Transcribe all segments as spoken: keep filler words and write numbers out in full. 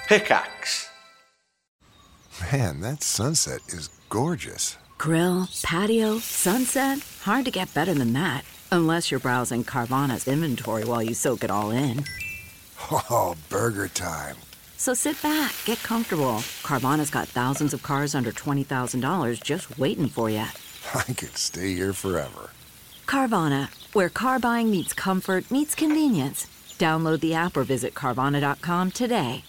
Pickaxe. Man, that sunset is gorgeous. Grill, patio, sunset. Hard to get better than that. Unless you're browsing Carvana's inventory while you soak it all in. Oh, burger time. So sit back, get comfortable. Carvana's got thousands of cars under twenty thousand dollars just waiting for you. I could stay here forever. Carvana, where car buying meets comfort, meets convenience. Download the app or visit Carvana dot com today.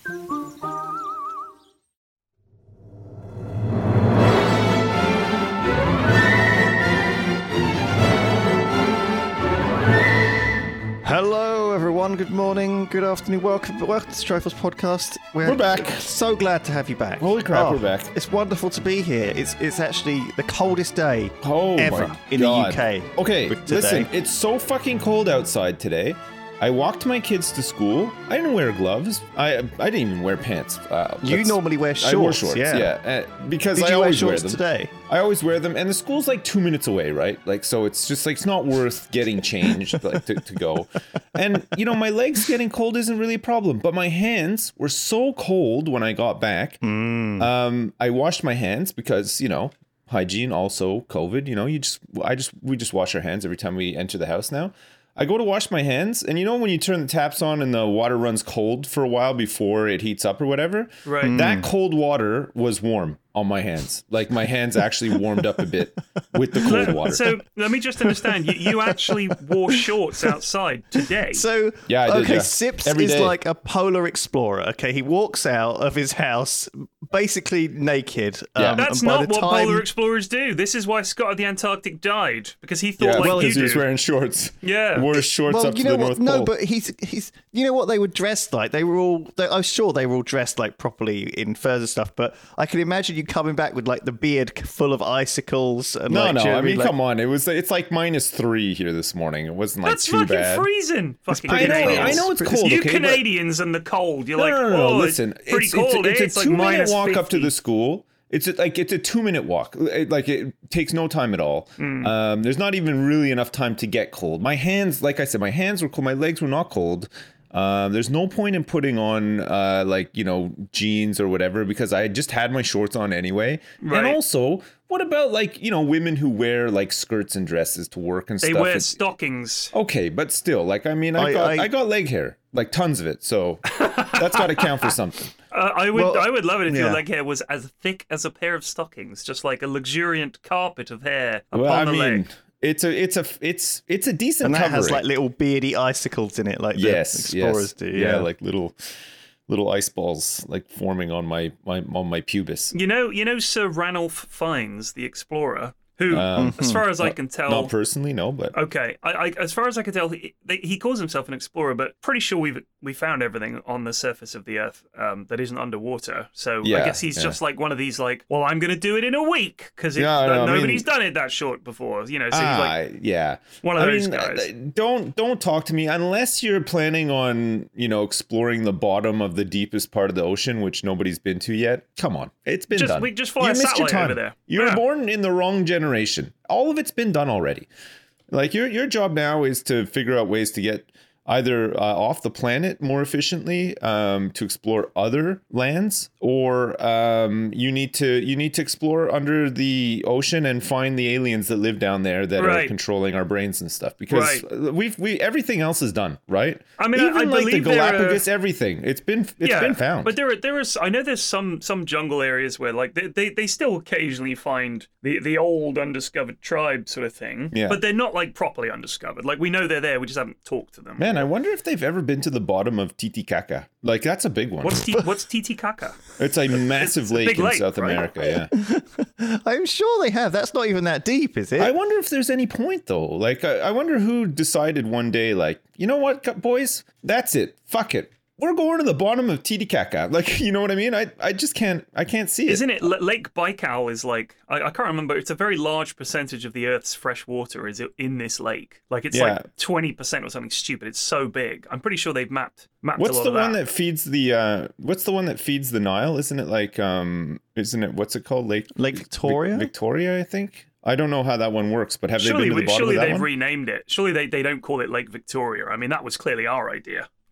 Hello, everyone. Good morning, good afternoon. Welcome, welcome to Strophos Podcast. We're, We're back. So glad to have you back. Holy crap, Oh, we're back. It's wonderful to be here. It's it's actually the coldest day Oh ever my in God. the U K. Okay, today. listen, it's so fucking cold outside today. I walked my kids to school. I didn't wear gloves. I I didn't even wear pants. Uh, You that's- normally wear shorts. I wore shorts, yeah. yeah, uh, because Did I you wear always wear shorts them today? I always wear them, and the school's like two minutes away, right? Like, so it's just like it's not worth getting changed like to, to go. And you know, my legs getting cold isn't really a problem, but my hands were so cold when I got back. Mm. Um, I washed my hands because you know hygiene, also COVID. You know, you just I just we just wash our hands every time we enter the house now. I go to wash my hands, and you know when you turn the taps on and the water runs cold for a while before it heats up or whatever? Right. That cold water was warm on my hands. Like my hands actually warmed up a bit with the cold water. So let me just understand. You, you actually wore shorts outside today. So, Yeah, I did, okay, yeah. Sips Every is day. like a polar explorer. Okay, he walks out of his house basically naked. Yeah. um, That's and by not the what time- polar explorers do. This is why Scott of the Antarctic died, because he thought Yeah, like well, you because he was do. wearing shorts. Yeah. He wore his shorts well, up you to know the what? North No, Pole. but he's he's. You know what they were dressed like? They were all. They, I'm sure they were all dressed like properly in furs and stuff. But I can imagine you coming back with like the beard full of icicles and no, like, no. do you know I what mean, like, come on. It was. It's like minus three here this morning. It wasn't like That's too fucking bad. freezing. Fucking I know. Canadians. I know it's cold. You okay, but- Canadians and the cold. You're No, like, no, no, no, oh, listen. it's pretty it's, cold. It's, eh? it's a like two minute minus walk up to fifty. the school. It's a, like it's a two minute walk. It, like it takes no time at all. Hmm. Um, there's not even really enough time to get cold. My hands, like I said, my hands were cold. My legs were not cold. Um, there's no point in putting on uh, like you know jeans or whatever because I just had my shorts on anyway. Right. And also, what about like you know women who wear like skirts and dresses to work and They stuff? wear It's- stockings. Okay, but still, like I mean, I, I- got I- I got leg hair, like tons of it. So that's got to count for something. Uh, I would Well, I would love it if your yeah. leg hair was as thick as a pair of stockings, just like a luxuriant carpet of hair upon Well, I the mean, leg. it's a it's a it's it's a decent and that covering. has like little beardy icicles in it, like yes, the explorers yes. do. Yeah. Yeah, like little little ice balls like forming on my, my on my pubis. You know, you know Sir Ranulph Fiennes, the explorer, who, Um, as far as I can tell, Not personally, no, but okay, I, I, as far as I can tell, he, they, he calls himself an explorer, but pretty sure we've we found everything on the surface of the Earth um, that isn't underwater. So I Yeah, guess he's yeah. just like one of these, like, well, I'm going to do it in a week because Yeah, I know, I nobody's mean- done it that short before. You know, so he's ah, like yeah, one of I those mean, guys. uh, Don't don't talk to me unless you're planning on you know exploring the bottom of the deepest part of the ocean, which nobody's been to yet. Come on, it's been Just- done. we just fly you a missed your satellite time. over there. You were Yeah. born in the wrong generation. All of it's been done already. Like your your job now is to figure out ways to get either uh, off the planet more efficiently um, to explore other lands, or um, you need to you need to explore under the ocean and find the aliens that live down there that Right. are controlling our brains and stuff. Because Right. we've we everything else is done, right? I mean, I- even I like the believe there are- Galapagos, everything it's been it's yeah, been found. But there are there is I know there's some some jungle areas where like they, they, they still occasionally find the, the old undiscovered tribe sort of thing. Yeah. But they're not like properly undiscovered. Like we know they're there, we just haven't talked to them. Man, I wonder if they've ever been to the bottom of Titicaca. Like that's a big one. What's T- what's Titicaca? It's a massive It's a lake big in lake, South right? America. Yeah. I'm sure they have. That's not even that deep, is it? I wonder if there's any point though. Like, I, I wonder who decided one day, like, you know what, cu- boys, that's it. Fuck it. We're going to the bottom of Titicaca. Like, you know what I mean? I, I just can't. I can't see it. Isn't it L- Lake Baikal is like I, I can't remember. It's a very large percentage of the Earth's fresh water is in this lake. Like it's Yeah. like twenty percent or something stupid. It's so big. I'm pretty sure they've mapped mapped What's a lot the of one that. that feeds the? uh What's the one that feeds the Nile? Isn't it like? um Isn't it? What's it called? Lake Lake Victoria? Vic- Victoria, I think. I don't know how that one works, but have Surely, they been to we, the bottom surely of that they've one? renamed it. Surely they, they don't call it Lake Victoria. I mean, that was clearly our idea.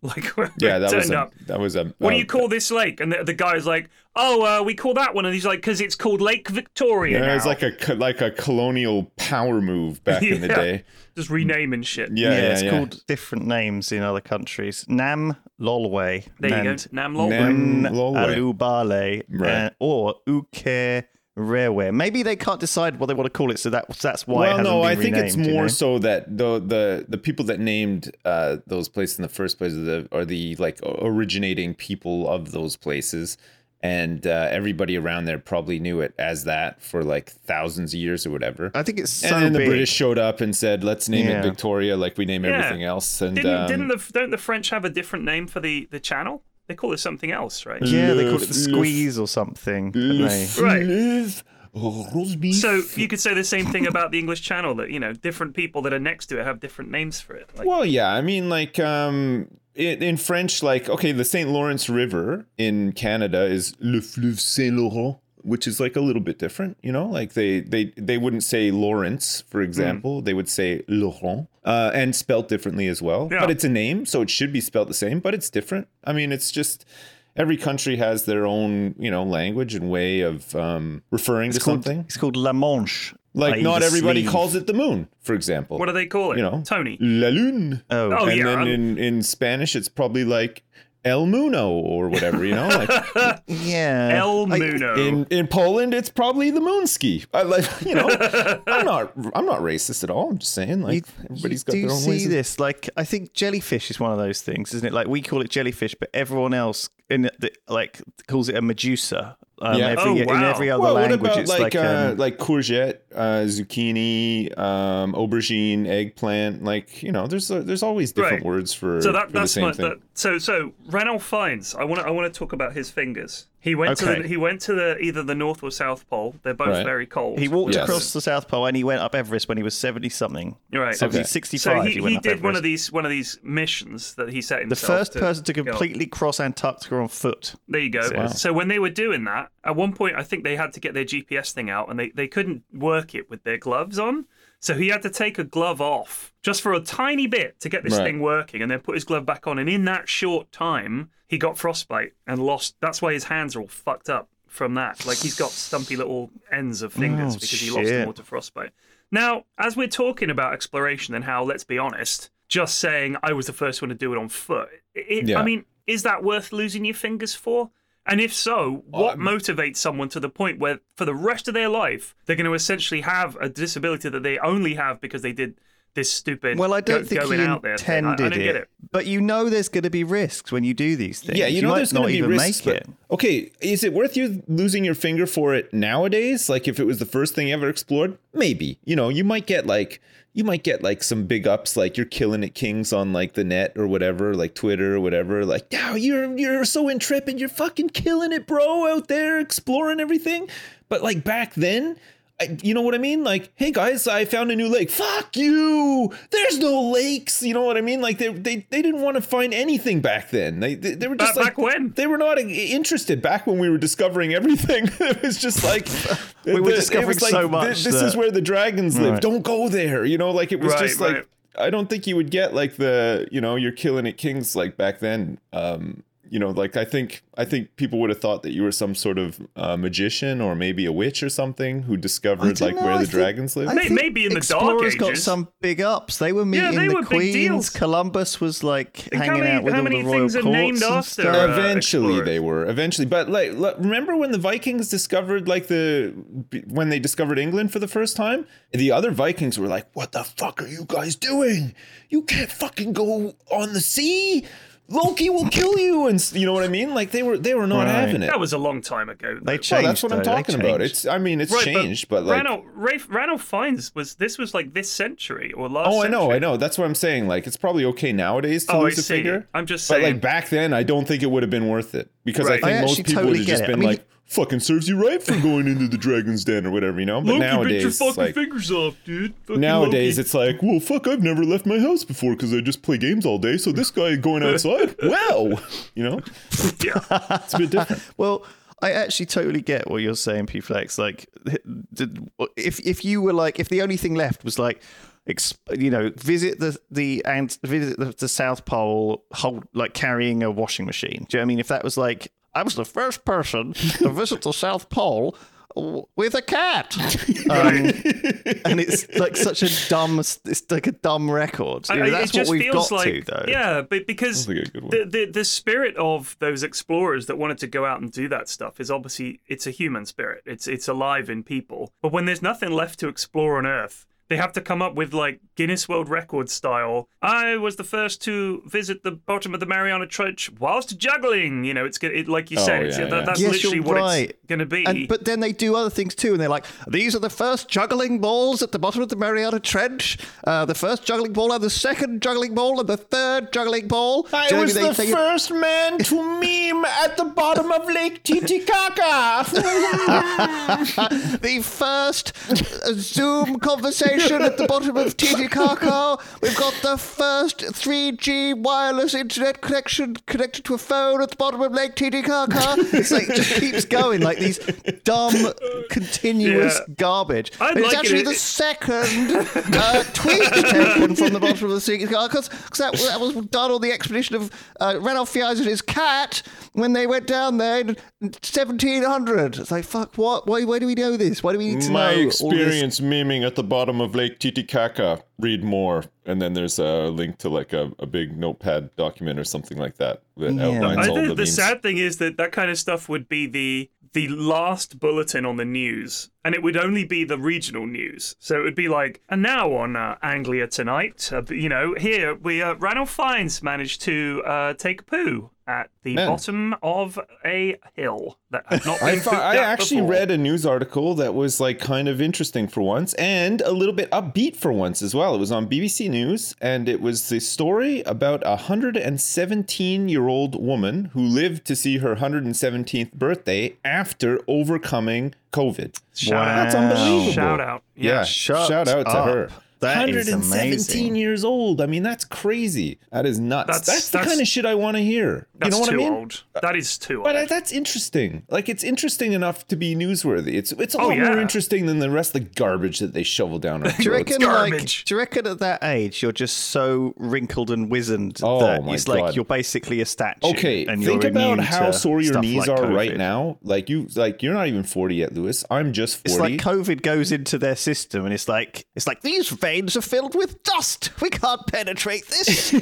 Like, when Yeah, it that was turned a, up. that was a. What uh, do you call this lake? And the, the guy's like, oh, uh, we call that one. And he's like, because it's called Lake Victoria Yeah, now. it's like a co- like a colonial power move back in the Yeah. day. Just renaming shit. Yeah, Yeah, yeah, it's yeah. called different names in other countries. Nam Lolwe. There you go. and Nam Lolwe. Nam- Un Lolwe. Alubale. Right. uh, or Uke Rewe. Maybe they can't decide what they want to call it, so that that's why it Well, hasn't no, been I think it's renamed, you more know? so that the the the people that named uh, those places in the first place are the are the like originating people of those places, and uh, everybody around there probably knew it as that for like thousands of years or whatever. I think it's so and then the big. British showed up and said, "Let's name Yeah. it Victoria, like we name Yeah. everything else." And Didn't, um, didn't the, don't the French have a different name for the, the channel? They call it something else, right? Yeah, they call it the Le- squeeze or something. don't Le they? Right. Fleuve Roast beef. So you could say the same thing about the English Channel, that, you know, different people that are next to it have different names for it. Like, Well, yeah, I mean, like, um, in, in French, like, okay, the Saint Lawrence River in Canada is Le Fleuve Saint Laurent, which is like a little bit different, you know, like they they they wouldn't say Lawrence, for example, they would say Laurent, uh, and spelt differently as well. Yeah. But it's a name, so it should be spelt the same, but it's different. I mean, it's just. Every country has their own, you know, language and way of um, referring It's to called, something. it's called La Manche. Like, that is not the everybody sleeve. calls it the moon, for example. what do they call it? You know, Tony. La Lune. Oh, Oh, and yeah, then I'm- in, in Spanish, it's probably like El Muno or whatever, you know? Like yeah. El I- Muno. in, in Poland, it's probably the Moonski. I like, you know, I'm not I'm not racist at all. I'm just saying, like, You- everybody's you got do their own see ways. of- this? Like, I think jellyfish is one of those things, isn't it? Like, we call it jellyfish, but everyone else in the, like calls it a medusa. Um, Yeah. every, Oh, In wow. every other Well, what language, about it's like like, uh, um, like courgette, uh, zucchini, um, aubergine, eggplant? Like, you know, there's uh, there's always different Right. words for, So that for the that's same my, thing. that, so so Ranulph Fiennes. I want to I want to talk about his fingers. He went to Okay. the, he went to the either the North or South Pole. They're both Right. very cold. he walked Yes. across the South Pole and he went up Everest when he was seventy something. You're right. So Okay. he's So sixty-five. he, he, went he up did one Everest. of these one of these missions that he set The himself. first to person to go. completely cross Antarctica on foot. There you go. Wow. So when they were doing that, at one point I think they had to get their G P S thing out, and they, they couldn't work it with their gloves on. So he had to take a glove off just for a tiny bit to get this Right. thing working, and then put his glove back on. And in that short time, he got frostbite and lost. That's why his hands are all fucked up from that. Like, he's got stumpy little ends of fingers Oh, because he lost shit. them all to frostbite. Now, as we're talking about exploration and how, let's be honest, just saying I was the first one to do it on foot, it, Yeah. I mean, is that worth losing your fingers for? And if so, what Um, motivates someone to the point where for the rest of their life, they're going to essentially have a disability that they only have because they did this stupid Well, I don't go- think going he out there thing? I, I intended don't get it. But you know there's going to be risks when you do these things. Yeah, you know might there's not going to be even risks. make But, it. okay, is it worth you losing your finger for it nowadays? Like, if it was the first thing you ever explored, maybe. You know, you might get like you might get like some big ups, like you're killing it, kings on like the net or whatever, like Twitter or whatever. Like, wow, you're you're so intrepid, you're fucking killing it, bro, out there exploring everything. But like back then. I, you know what I mean? Like, hey guys, I found a new lake. Fuck you! There's no lakes. You know what I mean? Like, they they, they didn't want to find anything back then. They they, they were just Back- like back when? they were not interested. Back when we were discovering everything, it was just like We were the- it discovering was like, so thi- much This is that- where the dragons live. Right. Don't go there. You know, like it was Right, just like right. I don't think you would get like the you know you're killing it kings like back then. Um, you know, like I think I think people would have thought that you were some sort of uh, magician or maybe a witch or something who I discovered don't like know, where I the think- dragons live. I May- think maybe in the Dark Explorers got Ages. some big ups. They were meeting they the were big queens. deals. Columbus was like Think how hanging many- out with how all many the royal things are courts named and after, stuff. uh, Eventually, explorers. they were. Eventually, but like, like, remember when the Vikings discovered like the when they discovered England for the first time? The other Vikings were like, "What the fuck are you guys doing? You can't fucking go on the sea. Loki will kill you." And s- you know what I mean? Like they were they were not Right. having it. That was a long time ago. They though. changed. well, that's what I'm though. They talking about. changed. It's I mean, it's Right, changed, but, like. Ranulph, Rafe, Ranulph Fiennes was this was like this century or last. Oh, I know, century. I know. That's what I'm saying. Like, it's probably okay nowadays to Oh, I lose a see. finger. I'm just But saying. like back then, I don't think it would have been worth it because Right. I I think most actually people totally would have get just it. been I mean- like, "Fucking serves you right for going into the dragon's den" or whatever, you know. But Loki, bit your nowadays, fucking like fingers off, dude. Fucking nowadays, Loki. it's like, well, fuck, I've never left my house before because I just play games all day. So this guy going outside, wow, you know, yeah. it's a bit different. Well, I actually totally get what you're saying, P Flex. Like, if if you were like, if the only thing left was like, Ex- you know, visit the the and visit the, the South Pole, hold like carrying a washing machine. Do you know what I mean? If that was like, I was the first person to visit the South Pole with a cat, um, and it's like such a dumb, it's like a dumb record. You know, I- that's it what just we've feels got like, to, though. Yeah, but because Sounds like a good one. the, the the spirit of those explorers that wanted to go out and do that stuff is obviously it's a human spirit. It's it's alive in people. But when there's nothing left to explore on Earth, they have to come up with like Guinness World Record style. I was the first to visit the bottom of the Mariana Trench whilst juggling. You know, it's gonna- it, like you Oh, said. it's, yeah, that, yeah. That's Yes, literally you're what right. it's going to be. And, but then they do other things too, and they're like, these are the first juggling balls at the bottom of the Mariana Trench, uh, the first juggling ball, and the second juggling ball, and the third juggling ball. I Do you know was what I mean? the They- they- first man to meme at the bottom of Lake Titicaca. the first uh, Zoom conversation at the bottom of Titicaca. We've got the first three G wireless internet connection connected to a phone at the bottom of Lake Titicaca. It's like it just keeps going, like these dumb, continuous Yeah. garbage. I'd And it's like actually it- the second uh, tweet taken from the bottom of the Titicaca, because that, that was done on the expedition of uh, Ranulph Fiennes and his cat when they went down there in seventeen hundred. It's like, fuck, what? Why, why do we know this? Why do we need to know My all this? experience memeing at the bottom of Lake Titicaca. Read more. And then there's a link to like a, a big notepad document or something like that that Yeah. outlines I all think the the memes. sad thing is that that kind of stuff would be the the last bulletin on the news, and it would only be the regional news. So it would be like, and now on uh, Anglia Tonight, uh, you know, here we uh, Ranulph Fiennes managed to uh, take a poo at the Man. bottom of a hill that had not been I thought pooped I at actually before. read a news article that was like kind of interesting for once and a little bit upbeat for once as well. It was on B B C News, and it was the story about a one hundred seventeen year old woman who lived to see her one hundred seventeenth birthday after overcoming COVID. Shout out. That's unbelievable. Shout out. Yeah, Yeah. Shut shout out to up. her. That is one hundred seventeen amazing. years old. I mean, that's crazy. That is nuts. That's, That's- the that's- kind of shit I want to hear. You That's know what too I mean? old. That is too old. But uh, that's interesting. Like, it's interesting enough to be newsworthy. It's it's a Oh, lot more yeah. interesting than the rest of the garbage that they shovel down our Do you throats. reckon, like, garbage. do you reckon at that age you're just so wrinkled and wizened Oh, that my it's like God. you're basically a statue? Okay, and think you're about immune how to sore your stuff knees like are right COVID. now. Like you, like you're not even forty yet, Lewis. I'm just It's forty. like COVID goes into their system, and it's like it's like these veins are filled with dust. We can't penetrate this.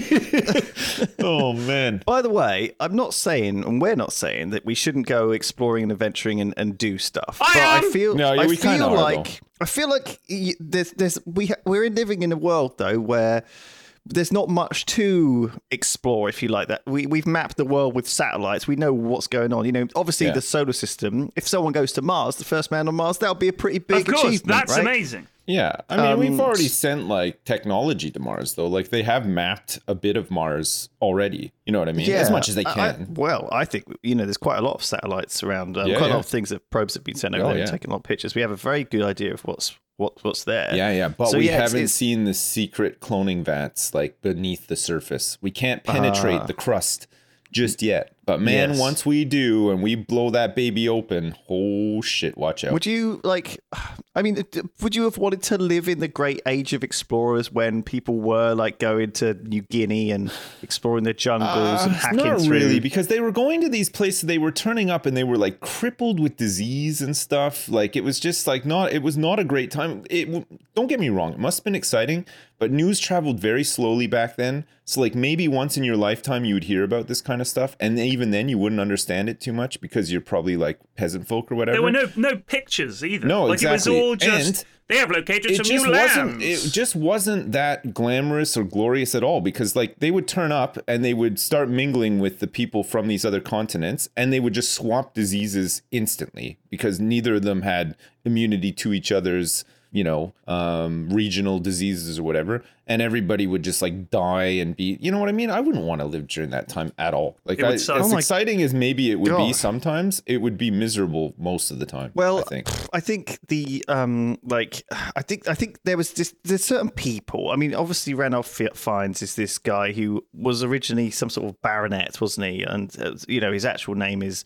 oh man. By the way, I'm not saying, and we're not saying that we shouldn't go exploring and adventuring and, and do stuff. I but am! I feel, No, yeah, I we kinda feel are, like, though. I feel like y- there's, there's, we, ha- we're living in a world though where there's not much to explore, if you like that. We we've mapped the world with satellites. We know what's going on. You know, obviously Yeah. the solar system. If someone goes to Mars, the first man on Mars, that'll be a pretty big of course, achievement, that's right? amazing. Yeah, I mean, we've Um, already sent like technology to Mars, though. Like they have mapped a bit of Mars already. You know what I mean? As much as they I- can. I- well, I think you know there's quite a lot of satellites around. Um, Yeah, quite a yeah. lot of things that probes have been sent over Oh, there and yeah. taking a lot of pictures. We have a very good idea of what's what what's there. Yeah, yeah, but So, we yeah, it's- haven't it's- seen the secret cloning vats like beneath the surface. We can't penetrate the crust just yet. But man, Yes. once we do and we blow that baby open, oh shit, watch out. Would you like? I mean, d- would you have wanted to live in the great age of explorers when people were like going to New Guinea and exploring the jungles and Uh, hacking not through? really, because they were going to these places, they were turning up and they were like crippled with disease and stuff. Like it was just like not, it was not a great time. It w- don't get me wrong, it must have been exciting, but news traveled very slowly back then. So like maybe once in your lifetime you would hear about this kind of stuff, and even then you wouldn't understand it too much because you're probably like peasant folk or whatever. There were no no pictures either. No, like exactly. it was all just And they have located it some just new wasn't lambs. it just wasn't that glamorous or glorious at all, because like they would turn up and they would start mingling with the people from these other continents, and they would just swap diseases instantly because neither of them had immunity to each other's, you know, um, regional diseases or whatever, and everybody would just like die and be, you know what I mean? I wouldn't want to live during that time at all. Like, It would I, suck. as Oh my exciting as maybe it would be God. sometimes, it would be miserable most of the time. Well, I think. I think the um like I think I think there was this there's certain people. I mean, obviously Ranulph Fiennes is this guy who was originally some sort of baronet, wasn't he? And uh, you know his actual name is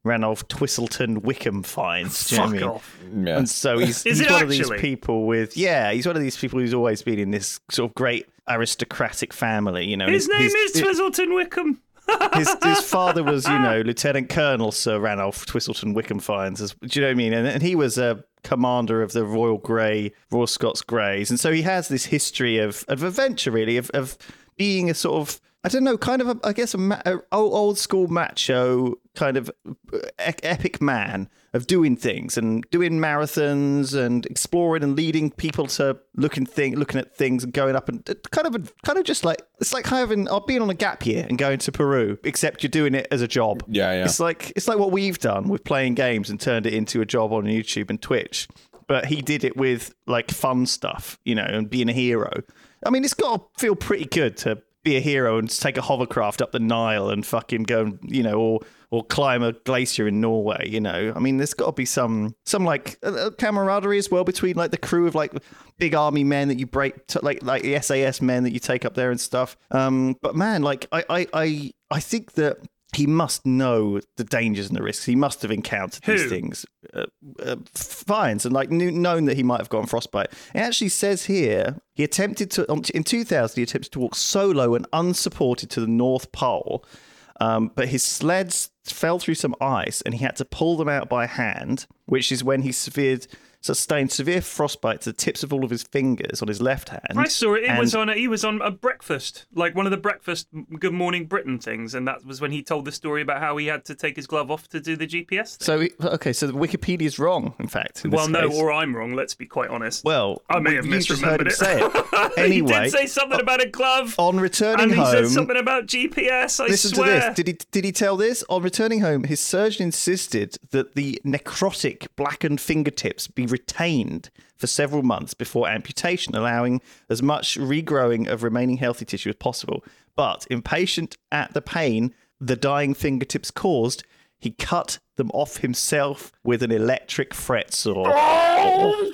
Ranulph Twistleton Wickham finds. Do you know Fuck what I mean? off. Yeah. And so he's, Is he's it one of actually? these people with, yeah, he's one of these people who's always been in this sort of great aristocratic family. You know, and His name is Twizzleton Wickham. his, his father was, you know, Lieutenant Colonel Sir Ranulph Twistleton Wickham Finds. As, do you know what I mean? And, and he was a commander of the Royal Grey, Royal Scots Greys. And so he has this history of, of adventure, really, of, of being a sort of, I don't know, kind of, a, I guess, a, ma- a old school macho kind of e- epic man of doing things and doing marathons and exploring and leading people to looking thing, looking at things and going up and kind of, a, kind of just like it's like having uh, being on a gap year and going to Peru, except you're doing it as a job. Yeah, yeah. It's like it's like what we've done with playing games and turned it into a job on YouTube and Twitch. But he did it with like fun stuff, you know, and being a hero. I mean, it's got to feel pretty good to be a hero and take a hovercraft up the Nile and fucking go, and, you know, or or climb a glacier in Norway, you know. I mean, there's got to be some some like uh, camaraderie as well between like the crew of like big army men that you break, to, like like the S A S men that you take up there and stuff. Um, but man, like I I I, I think that he must know the dangers and the risks. He must have encountered Who? these things, uh, uh, finds, and like knew, known that he might have gotten frostbite. It actually says here he attempted to in two thousand. He attempted to walk solo and unsupported to the North Pole, um, but his sleds fell through some ice, and he had to pull them out by hand. Which is when he severed. Sustained severe frostbite to the tips of all of his fingers on his left hand. I saw it. It and- was on. A, he was on a breakfast, like one of the breakfast Good Morning Britain things, and that was when he told the story about how he had to take his glove off to do the G P S thing. So he- okay, so Wikipedia's wrong. In fact, in this Well, no, case. or I'm wrong. Let's be quite honest. Well, I may have you just heard misremembered him it. say it. Anyway, he did say something about a glove. on returning and he home, said something about G P S. I listen swear. to this. Did he did he tell this? On returning home, his surgeon insisted that the necrotic blackened fingertips be retained for several months before amputation, allowing as much regrowing of remaining healthy tissue as possible. But impatient at the pain the dying fingertips caused, he cut them off himself with an electric fret saw. Oh,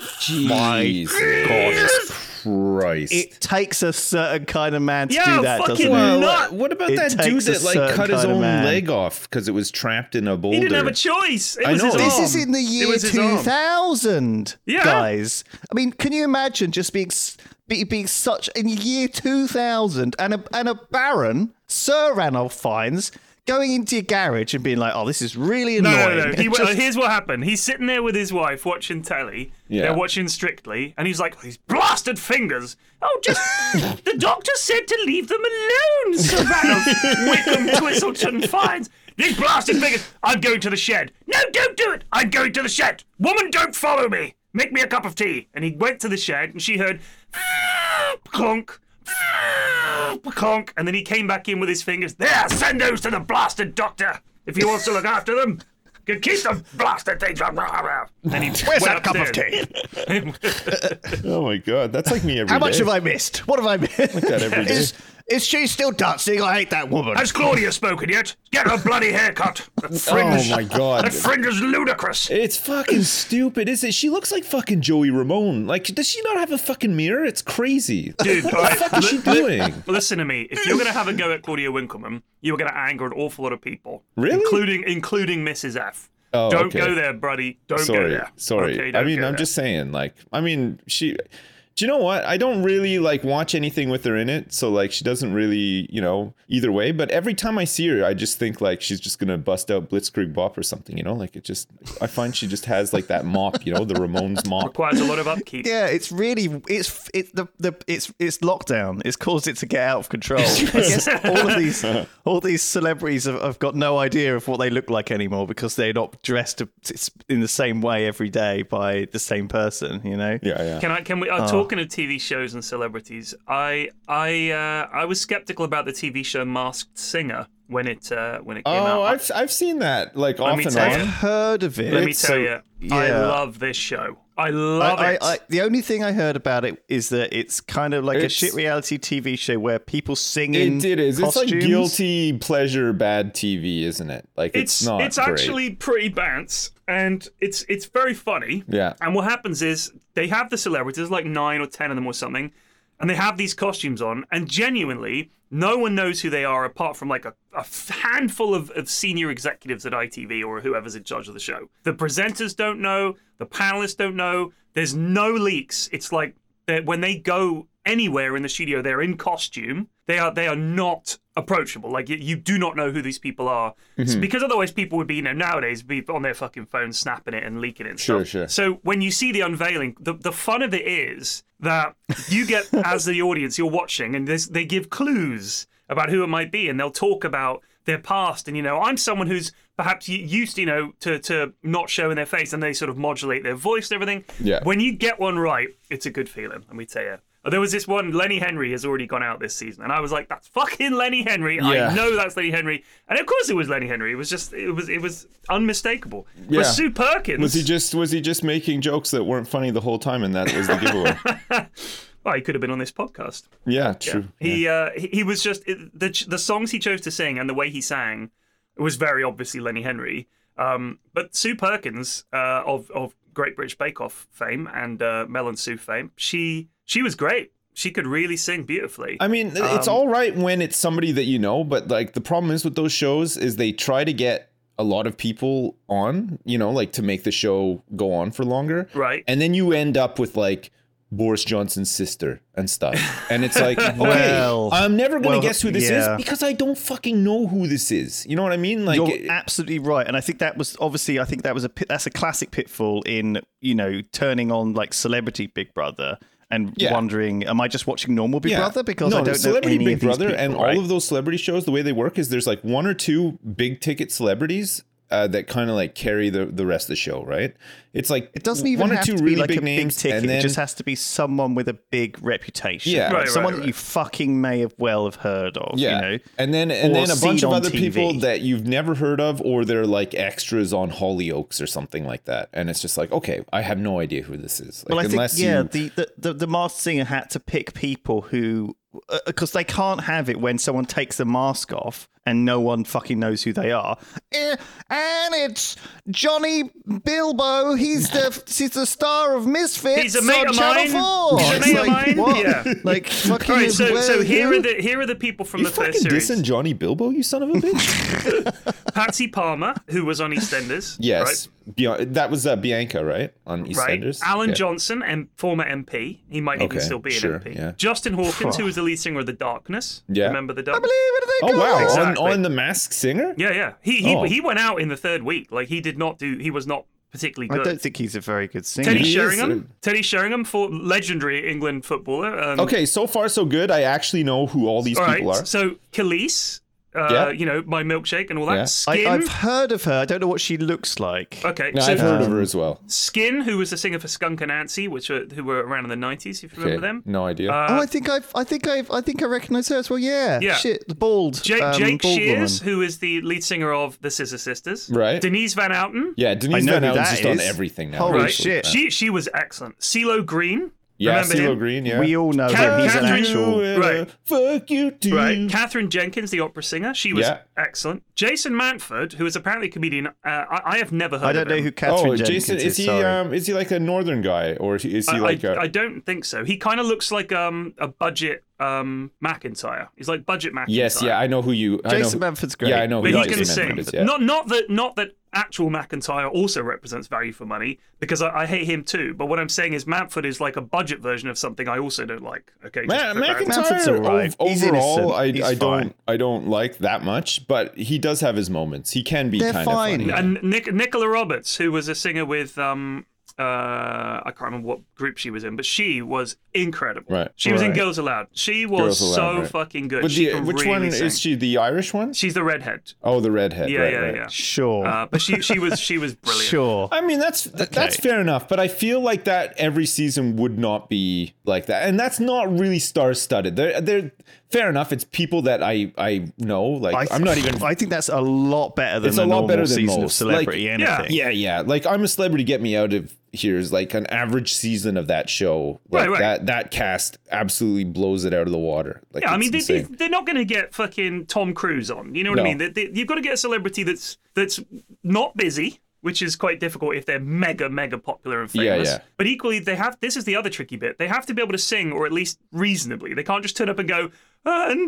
Jesus Christ. It takes a certain kind of man to Yeah, do that, fucking doesn't it? Well, nut. what, what about It that dude takes a that like certain cut his kind of own man. leg off because it was trapped in a boulder? He didn't have a choice. It I was know. his This arm. This is in the It year was his arm. two thousand, Yeah. guys. I mean, can you imagine just being s- be, being such in the year two thousand and a and a baron, Sir Ranulph Fiennes, going into your garage and being like, "Oh, this is really No, annoying." no, no. He, And just- here's what happened. He's sitting there with his wife watching telly. Yeah. They're watching Strictly, and he's like, "These blasted fingers! Oh, just the doctor said to leave them alone, Sir Ranulph Wickham Twistleton Fiennes. These blasted fingers! I'm going to the shed. No, don't do it! I'm going to the shed. Woman, don't follow me. Make me a cup of tea." And he went to the shed, and she heard clunk. Clonk, and then he came back in with his fingers. There, send those to the blasted doctor if he wants to look after them. Can keep the blasted things. And he Where's went that cup of upstairs. tea? Oh my god, that's like me every day. How much have I missed? What have I missed? that every day. Is, is she still dancing? I hate that woman. Has Claudia spoken yet? Get her bloody haircut. That fringe, Oh my god. that fringe is ludicrous. It's fucking stupid, is it? She looks like fucking Joey Ramone. Like, does she not have a fucking mirror? It's crazy. Dude, what all the right, fuck is she li- li- doing? Listen to me. If you're going to have a go at Claudia Winkleman, you're going to anger an awful lot of people. Really? Including, including Missus F. Oh, Don't okay. go there, buddy. Don't go Sorry, there. sorry. Okay, I don't mean, go I'm there. just saying, like, I mean, she. Do you know what? I don't really like watch anything with her in it, so like she doesn't really, you know, either way. But every time I see her, I just think like she's just gonna bust out Blitzkrieg Bop or something, you know? Like it just, I find she just has like that mop, you know, the Ramones mop. Requires a lot of upkeep. Yeah, it's really it's it the the it's it's lockdown. It's caused it to get out of control. I guess all of these all these celebrities have, have got no idea of what they look like anymore because they're not dressed in the same way every day by the same person. You know. Yeah, yeah. Can I? Can we? Uh, Talking of T V shows and celebrities, I I uh, I was skeptical about the T V show Masked Singer when it uh, when it came out. Oh, I've I've seen that like Let off me and tell on. you. I've heard of it. Let me tell so- you, I yeah. love this show. I love I, it. I, I, the only thing I heard about it is that it's kind of like It's- a shit reality T V show where people sing in It, it is. costumes. It's like guilty pleasure bad T V, isn't it? Like it's, it's not. it's great. actually pretty bants, and it's it's very funny. Yeah. And what happens is they have the celebrities, like nine or ten of them or something, and they have these costumes on, and genuinely, no one knows who they are apart from like a, a handful of, of senior executives at I T V or whoever's in charge of the show. The presenters don't know, the panelists don't know, there's no leaks. It's like when they go anywhere in the studio, they're in costume. They are they are not approachable. Like you, you do not know who these people are, mm-hmm. because otherwise people would be, you know, nowadays be on their fucking phone snapping it and leaking it. And sure, stuff. sure. So when you see the unveiling, the the fun of it is that you get as the audience, you're watching, and this, they give clues about who it might be, and they'll talk about their past. And you know, I'm someone who's perhaps used, you know, to to not showing their face, and they sort of modulate their voice and everything. Yeah. When you get one right, it's a good feeling. Let me tell you. There was this one, Lenny Henry has already gone out this season, and I was like, that's fucking Lenny Henry. Yeah. I know that's Lenny Henry. And of course it was Lenny Henry. It was just, it was it was unmistakable. Yeah. But Sue Perkins... Was he just was he just making jokes that weren't funny the whole time, and that was the giveaway? Well, he could have been on this podcast. Yeah, true. Yeah. He, uh, he he was just, it, the, the songs he chose to sing and the way he sang, it was very obviously Lenny Henry. Um, but Sue Perkins, uh, of, of Great British Bake Off fame and uh, Mel and Sue fame, she... She was great. She could really sing beautifully. I mean, it's Um, all right when it's somebody that you know, but like the problem is with those shows is they try to get a lot of people on, you know, like to make the show go on for longer. Right. And then you end up with like Boris Johnson's sister and stuff. And it's like, okay, Well, I'm never going to well, guess who this yeah. is because I don't fucking know who this is. You know what I mean? Like, You're absolutely right, and I think that was obviously I think that was a pit- that's a classic pitfall in, you know, turning on like Celebrity Big Brother and Yeah. wondering, am I just watching normal Big Yeah. Brother because no, I don't Celebrity know any Big of these Brother people, and right? all of those celebrity shows, the way they work is there's like one or two big ticket celebrities uh, that kind of like carry the, the rest of the show, right? It's like It doesn't even one or have two to really be like big a big names, ticket. and then It just has to be someone with a big reputation. Yeah. Like Right, someone right, that you fucking may have well have heard of. yeah, You know? and then and Or then a bunch seen of on other T V. people that you've never heard of, or they're like extras on Hollyoaks or something like that, and it's just like, okay, I have no idea who this is. Like, Well, I think unless yeah, you, the, the the the Masked Singer had to pick people who, because they can't have it when someone takes the mask off and no one fucking knows who they are. Eh, and it's Johnny Bilbo. He's the he's the star of Misfits. He's a mate on of Channel mine. four. He's a It's mate of like, mine. what? Yeah. Like fucking. All right, so where- so here who? are the here are the people from you the first fucking series. dissing Johnny Bilbo, you son of a bitch. Patsy Palmer, who was on EastEnders. Yes, Bia- that was uh, Bianca, right, on Right. right. EastEnders. Alan Yeah. Johnson, and former M P. He might even Okay, still be sure, an M P. yeah. Justin Hawkins, who was the lead singer of The Darkness. Yeah. Remember The I Darkness? believe it. They Oh wow, Exactly. on, on the Masked Singer. Yeah, yeah. He he Oh. he went out in the third week. Like he did not do. He was not particularly I good. don't think he's a very good singer. Teddy He is, Sheringham. uh, Teddy Sheringham, for legendary England footballer. Um, Okay, so far so good. I actually know who all these All right. people are. So Khalees, uh, Yeah. you know, My Milkshake and all that. Yeah. I, Skin. I've heard of her. I don't know what she looks like. Okay, No, so I've heard of her as well. Skin, who was the singer for Skunk and Nancy, which were, who were around in the nineties, if you remember Okay, them. no idea. Uh, Oh, I think I've, I think I've, I think I recognise her as well. Yeah, Yeah. Shit, the bald, Jake, um, Jake bald Shears, woman. who is the lead singer of the Scissor Sisters. Right. Denise Van Outen. yeah, I Denise know Van who Outen's that just on is. everything now. Holy Right. shit. She she was excellent. CeeLo Green. Yeah, Remember CeeLo him? Green. Yeah, We all know Ca- him. He's an Catherine- actual. Right. Fuck you, dude. Right. Catherine Jenkins, the opera singer. She was Yeah. excellent. Jason Manford, who is apparently a comedian. Uh, I, I have never heard I of don't know him. who Catherine Oh, Jenkins Jason, is he sorry. um is he like a northern guy or is he, is he I, like I, a I don't think so. He kind of looks like um a budget um McIntyre. He's like budget McIntyre. Yes, yeah, I know who you I Jason know, Manford's great. Yeah, I know But who he Jason can sing. Manford is, yeah. Not not that not that actual McIntyre also represents value for money, because I, I hate him too. But what I'm saying is Manford is like a budget version of something I also don't like. Okay, Ma- just put that- Manford's McIntyre alright. ov- He's overall, innocent. I, He's I don't fine. I don't like that much, but he does have his moments. He can be They're kind of fine. funny. And Nic- Nicola Roberts, who was a singer with um uh I can't remember what group she was in, but she was incredible. Right. She was in Right. Girls Aloud. She was Girls Aloud, so right. fucking good. But She the, can which really one sing. is she? The Irish one? She's the redhead. Oh, the redhead. Yeah, right, yeah, right. yeah. Sure. Uh, but she she was she was brilliant. Sure. I mean, that's th- that's Okay. fair enough, but I feel like that every season would not be like that, and that's not really star-studded. They're they're fair enough. It's people that I I know. Like I th- I'm not even. I think that's a lot better than It's a a lot normal better than season of most. Celebrity Like, anything. Yeah, yeah. Like I'm a Celebrity, Get Me Out of Here is like an average season of that show. Like Right, right. that that cast absolutely blows it out of the water. Like Yeah, I it's mean, they, they, insane. they're not going to get fucking Tom Cruise on. You know what I No. mean? They, they, you've got to get a celebrity that's that's not busy, which is quite difficult if they're mega, mega popular and Yeah, famous. yeah. But equally, they have. This is the other tricky bit. They have to be able to sing, or at least reasonably. They can't just turn up and go, "And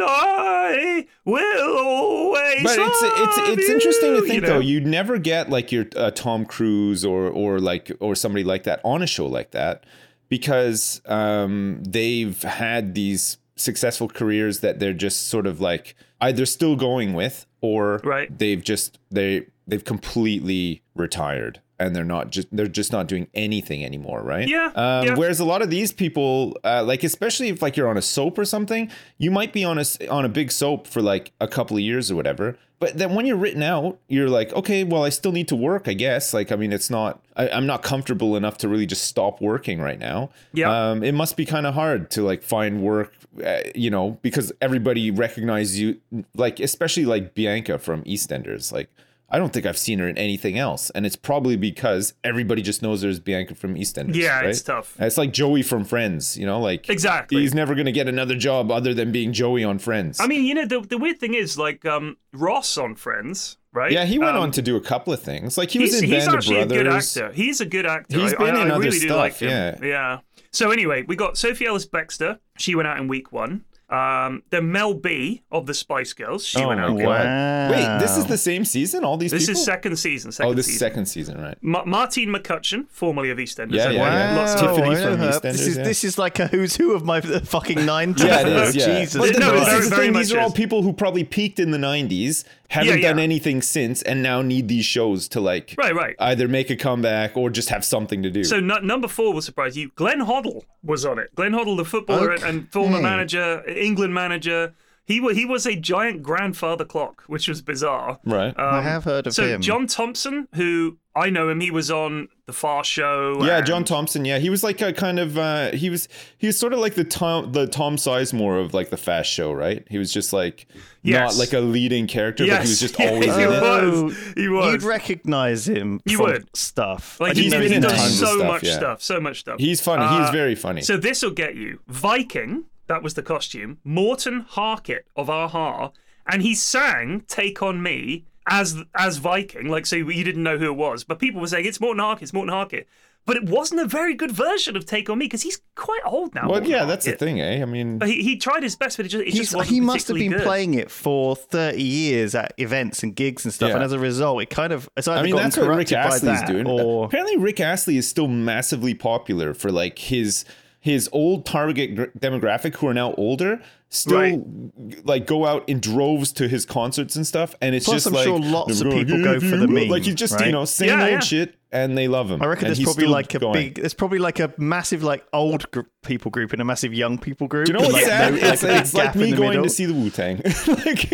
I will always." But it's it's love it's interesting to you," think you know? though. You never get like your uh, Tom Cruise or or like or somebody like that on a show like that because um, they've had these successful careers that they're just sort of like either still going with or Right. they've just they they've completely retired and they're not just they're just not doing anything anymore, right? Yeah, Um, yeah. Whereas a lot of these people, uh, like especially if like you're on a soap or something, you might be on a s- on a big soap for like a couple of years or whatever. But then when you're written out, you're like, okay, well, I still need to work, I guess. Like, I mean, it's not, I, I'm not comfortable enough to really just stop working right now. Yeah. Um, it must be kind of hard to like find work, uh, you know, because everybody recognizes you, like, especially like Bianca from EastEnders. Like, I don't think I've seen her in anything else. And it's probably because everybody just knows her as Bianca from EastEnders. Yeah, right? it's tough. It's like Joey from Friends, you know, like Exactly. he's never going to get another job other than being Joey on Friends. I mean, you know, the the weird thing is, like, um, Ross on Friends, right? yeah, he went Um, on to do a couple of things. Like he was he's, in he's Band of actually a good Brothers. actor. He's a good actor. He's I- been I, in I other really do stuff, like him. yeah. Yeah. So anyway, we got Sophie Ellis Bextor. She went out in week one. Um, then Mel B of the Spice Girls. She Oh went my out. God. Wow. Wait, this is the same season? All these This people? is second season. Second oh, this is season. second season, right? Ma- Martine McCutcheon, formerly of EastEnders. Yeah, and yeah, yeah. lots of Tiffany I know from her. EastEnders, This is yeah. this is like a who's who of my fucking nineties. Yeah, it is. Yeah. Jesus. But No, this very- is the very thing. much These are all is. people who probably peaked in the nineties, haven't Yeah, done yeah. anything since, and now need these shows to like Right, right. either make a comeback or just have something to do. So n- number four will surprise you. Glenn Hoddle was on it. Glenn Hoddle, the footballer and, and former Okay. manager, England manager. He wa- he was a giant grandfather clock, which was bizarre. Right. Um, I have heard of so him. John Thompson, who I know him, he was on The Far Show. Yeah, and- John Thompson. Yeah, he was like a kind of uh, he was he was sort of like the Tom the Tom Sizemore of like the Fast Show, right? He was just like Yes. not like a leading character, but Yes. he was just always he in it. was. He was. You'd recognize him You from would. stuff. I Like didn't he, know been he in does tons of so stuff, much yeah. stuff, so much stuff. He's funny. He's Uh, very funny. So this will get you Viking. That was the costume. Morton Harkett of Aha, and he sang "Take on Me" as as Viking. Like, so you didn't know who it was, but people were saying it's Morton Harkett. It's Morton Harkett. But it wasn't a very good version of "Take on Me" because he's quite old now. well, Morton yeah, that's the Harkett. thing, eh? I mean, But he, he tried his best, but it just, it He's, just wasn't he must have particularly been good. playing it for thirty years at events and gigs and stuff, Yeah. and as a result, it kind of it's either I mean, gotten that's what Rick corrupted by Astley's that, doing. or Apparently, Rick Astley is still massively popular for like his his old target gr- demographic who are now older. Still, Right. like go out in droves to his concerts and stuff, and it's Plus, just I'm like sure lots of "Never people gonna go give for you the up." meme, like he's just right? you know same Yeah, old yeah. shit, and they love him. I reckon and there's he's probably still like a going. big, there's probably like a massive like old gr- people group and a massive young people group. Do you know what's like, sad? no- it's like a big it's like gap in me the going middle. to see the Wu Tang. like,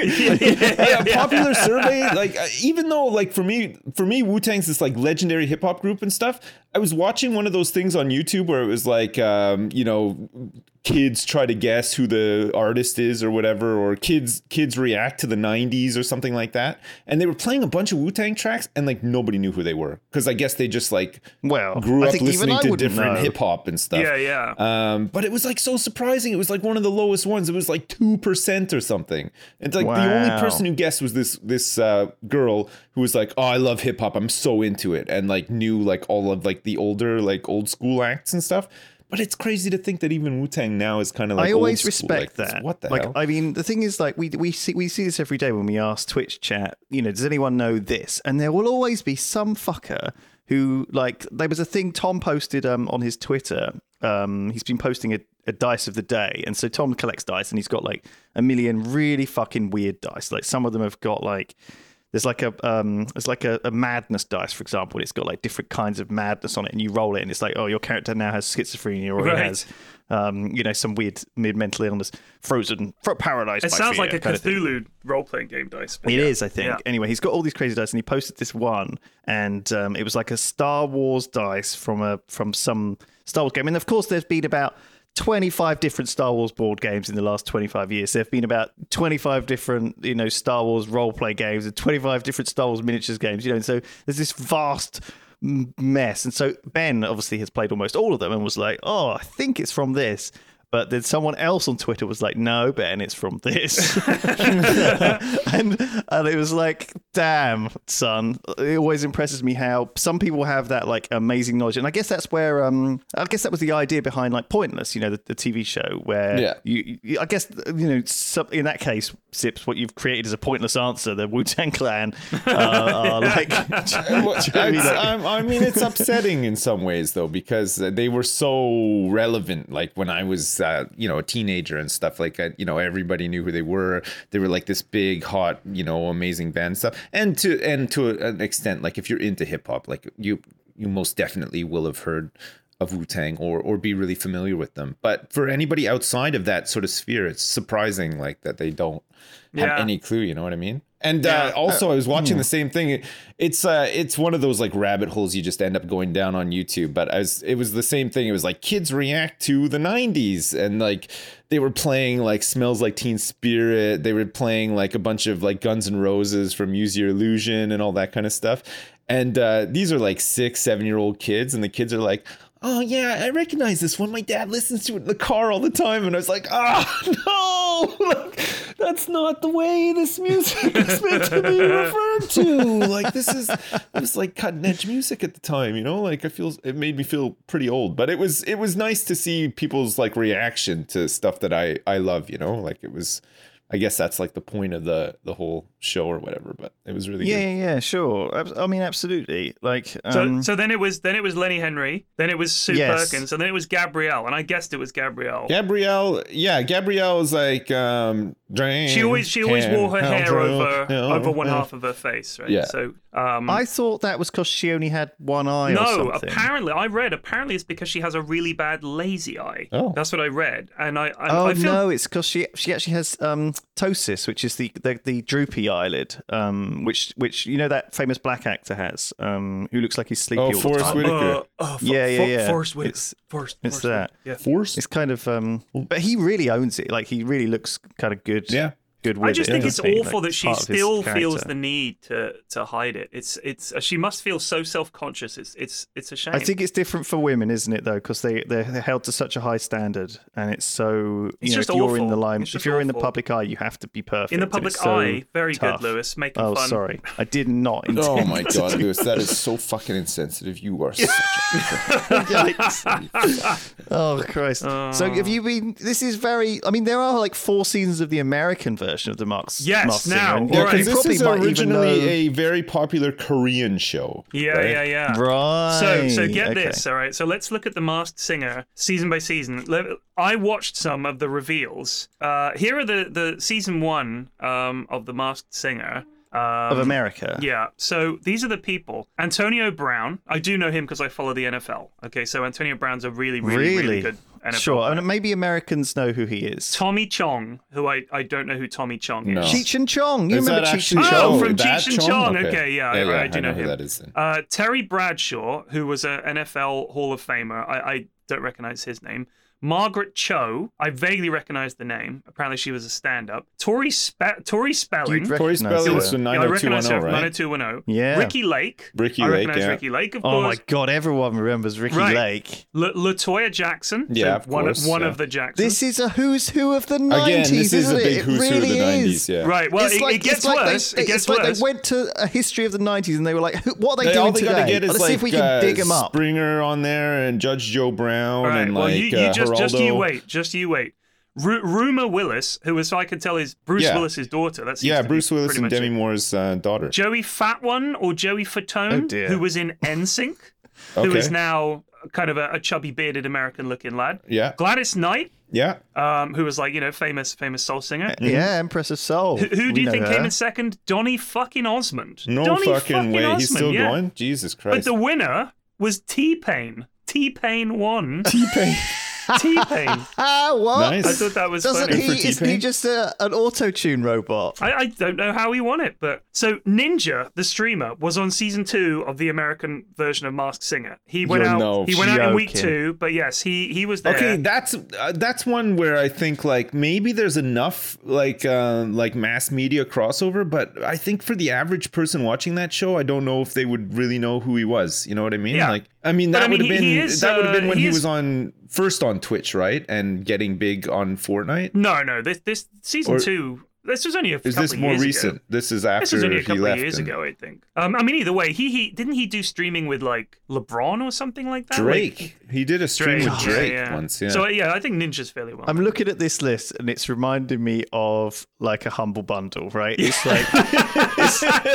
a popular survey, like uh, even though like for me, for me, Wu Tang's this like legendary hip hop group and stuff. I was watching one of those things on YouTube where it was like, um, you know, kids try to guess who the artist is or whatever, or kids kids react to the nineties or something like that. And they were playing a bunch of Wu Tang tracks, and like nobody knew who they were because I guess they just like Well, grew I up think even listening I to wouldn't different know. hip hop and stuff. Yeah, yeah. Um, but it was like so surprising. It was like one of the lowest ones. It was like two percent or something. It's like the only Wow. person who guessed was this this uh, girl who was like, "Oh, I love hip hop. I'm so into it," and like knew like all of like the older like old school acts and stuff. But it's crazy to think that even Wu Tang now is kind of like I always old school. respect Like, that. What the like, hell? I mean, the thing is, like, we we see we see this every day when we ask Twitch chat. You know, does anyone know this? And there will always be some fucker who, like, there was a thing Tom posted um, on his Twitter. Um, he's been posting a, a dice of the day, and so Tom collects dice, and he's got like a million really fucking weird dice. Like some of them have got like. There's like a um, there's like a, a madness dice, for example. And it's got like different kinds of madness on it, and you roll it, and it's like, oh, your character now has schizophrenia, or Right. he has, um, you know, some weird mid mental illness, frozen, fro- paralyzed. It by sounds fear like a kind of thing. Cthulhu role-playing game dice. but It yeah. is, I think. Yeah. Anyway, he's got all these crazy dice, and he posted this one, and um, it was like a Star Wars dice from a from some Star Wars game, and of course, there's been about twenty-five different Star Wars board games in the last twenty-five years. There have been about twenty-five different, you know, Star Wars role-play games and twenty-five different Star Wars miniatures games, you know, and so there's this vast m- mess. And so Ben obviously has played almost all of them and was like, oh, I think it's from this. But then someone else on Twitter was like, no, Ben, it's from this. and, and it was like damn, son, it always impresses me how some people have that like amazing knowledge, and I guess that's where um I guess that was the idea behind like Pointless, you know, the, the T V show where Yeah. you, you I guess you know some, in that case, Sips, what you've created is a pointless answer. The Wu-Tang Clan uh, are like, Well, it's- I'm- I mean, it's upsetting in some ways though, because they were so relevant. Like when I was, uh, you know, a teenager and stuff like that. You know, everybody knew who they were. They were like this big, hot, you know, amazing band and stuff. And to and to an extent, like if you're into hip hop, like you you most definitely will have heard of Wu-Tang or or be really familiar with them. But for anybody outside of that sort of sphere, it's surprising like that they don't have Yeah. any clue. You know what I mean? And Yeah. uh, also, I was watching the same thing. It- It's uh, it's one of those like rabbit holes you just end up going down on YouTube. But I was, it was the same thing. It was like kids react to the nineties, and like they were playing like "Smells Like Teen Spirit." They were playing like a bunch of like Guns N' Roses from "Use Your Illusion" and all that kind of stuff. And uh, these are like six, seven year old kids, and the kids are like, "Oh yeah, I recognize this one. My dad listens to it in the car all the time." And I was like, "Oh no, like, that's not the way this music is meant to be referred to. Like this is it was like cutting edge music at the time, you know. Like I feel it made me feel pretty old, but it was it was nice to see people's like reaction to stuff that I I love, you know. Like it was. I guess that's like the point of the the whole show or whatever, but it was really yeah, good. yeah, yeah, sure. Ab- I mean, absolutely. Like, So, um, so then it was then it was Lenny Henry, then it was Sue Yes. Perkins, and then it was Gabrielle, and I guessed it was Gabrielle. Gabrielle, yeah, Gabrielle is like um She always she always wore her hair over over one half of her face, right? Yeah. So um, I thought that was because she only had one eye. or no, something. apparently I read apparently it's because she has a really bad lazy eye. Oh. That's what I read, and I I, Oh I feel no, it's because she she actually has um, ptosis, which is the, the, the droopy eyelid, um, which which you know that famous black actor has, um, who looks like he's sleepy Oh, all the Forrest time. Whitaker. Uh, uh, For- Yeah, yeah, For- yeah. Forrest Whitaker. It's- Forrest, it's Forrest that. Whitaker. Yeah. Force. It's kind of, um, but he really owns it. Like he really looks kind of good. Yeah. Good with I just it, think doesn't it's he? awful Like, that she part of his still feels character. the need to to hide it. It's it's uh, she must feel so self conscious. It's it's it's a shame. I think it's different for women, isn't it? Though, because they they're held to such a high standard, and it's so you It's know just if you're in awful. the line, It's if just you're in the awful. public eye, you have to be perfect. in the and public it's so eye. Very tough. good, Lewis. Making Oh, fun. sorry, I did not intend. Oh my to god, do Lewis, that is so fucking insensitive. You are such Yikes. Oh Christ! So have you been? This is very. I mean, there are like four seasons of the American version of the Marks. Yes, Masked now, Singer, and all you right. probably This is might even originally know- a very popular Korean show. Yeah, right? yeah, yeah. Right. So, so get Okay. this, all right. So let's look at the Masked Singer season by season. Let- I watched some of the reveals. Uh, here are the the season one um, of the Masked Singer. Um, of America. Yeah. So these are the people. Antonio Brown. I do know him because I follow the N F L. Okay. So Antonio Brown's a really, really, really, Really? good N F L Sure. player. And maybe Americans know who he is. Tommy Chong, who I, I don't know who Tommy Chong is. No. Cheech and Chong. You Is remember that Cheech and actually- Oh, Chong? from that Cheech and Chong? Chong. Okay. Okay, yeah, Yeah, I, yeah, I do I know know, who him. that is then. Uh, Terry Bradshaw, who was an N F L Hall of Famer. I, I don't recognize his name. Margaret Cho, I vaguely recognize the name. Apparently, she was a stand-up. Tori Spe- Tori Spelling. You'd Tori recognise Spelling her. is from Yeah, I nine oh two one recognize her oh, from right? nine oh two one oh. Yeah. Ricky Lake. Ricky I Lake, recognize yeah. Ricky Lake, of Oh my course. God! Everyone remembers Ricky Right. Lake. La- Latoya Jackson. so Yeah, of one, course, one yeah. of the Jacksons. This is a who's who of the Again, nineties, this is isn't a big it? who's it who of really the nineties, is. yeah. Right, well, It's it, like- it gets it's like worse. They, it gets it's like worse. they went to a history of the nineties and they were like, "Who- "What are they, They, doing all they today? gotta get is Let's like see if we can uh, dig them up." Springer on there and Judge Joe Brown All right, and well, like you, you uh, just, just you Geraldo. wait. Just you wait. Ru- Rumor Willis, who, as I can tell, is Bruce Yeah. Willis's daughter. That's Yeah, Bruce Willis and Demi Moore. Moore's uh, daughter. Joey Fat One or Joey Fatone, Oh, dear. who was in N Sync, who Okay. is now kind of a, a chubby, bearded American-looking lad. Yeah, Gladys Knight, yeah. um, who was like you know famous, famous soul singer. Yeah, Empress of Soul. Who, who We do you know think her. came in second? Donny fucking Osmond. No Donny fucking, way. Osmond, He's still yeah. going. Jesus But Christ. the winner was T-Pain. T-Pain won. T-Pain. T-Pain. Ah, what? Nice. I thought that was Doesn't funny. he? for Isn't he T-Pain? just a, an auto-tune robot? I, I don't know how he won it, but so Ninja, the streamer, was on season two of the American version of Masked Singer. He went You're out. no he went out in week joking. two, but yes, he he was there. Okay, that's uh, that's one where I think like maybe there's enough like uh, like mass media crossover, but I think for the average person watching that show, I don't know if they would really know who he was. You know what I mean? Yeah. Like, I mean But, that I mean, would have he- been he is, that would have uh, been when he he, is- was on first on Twitch, right, and getting big on Fortnite. No, no, this this season Or- two This was only a Is couple this of more years recent? ago. This is after This was only a he couple left. of years and- ago, I think. Um, I mean, either way, he he didn't he do streaming with like LeBron or something like that? Drake. Like, He did a stream Drake. with Yeah, Drake yeah. once. Yeah. So yeah, I think Ninja's fairly well. I'm looking at this list and it's reminding me of like a humble bundle, right? It's like it's,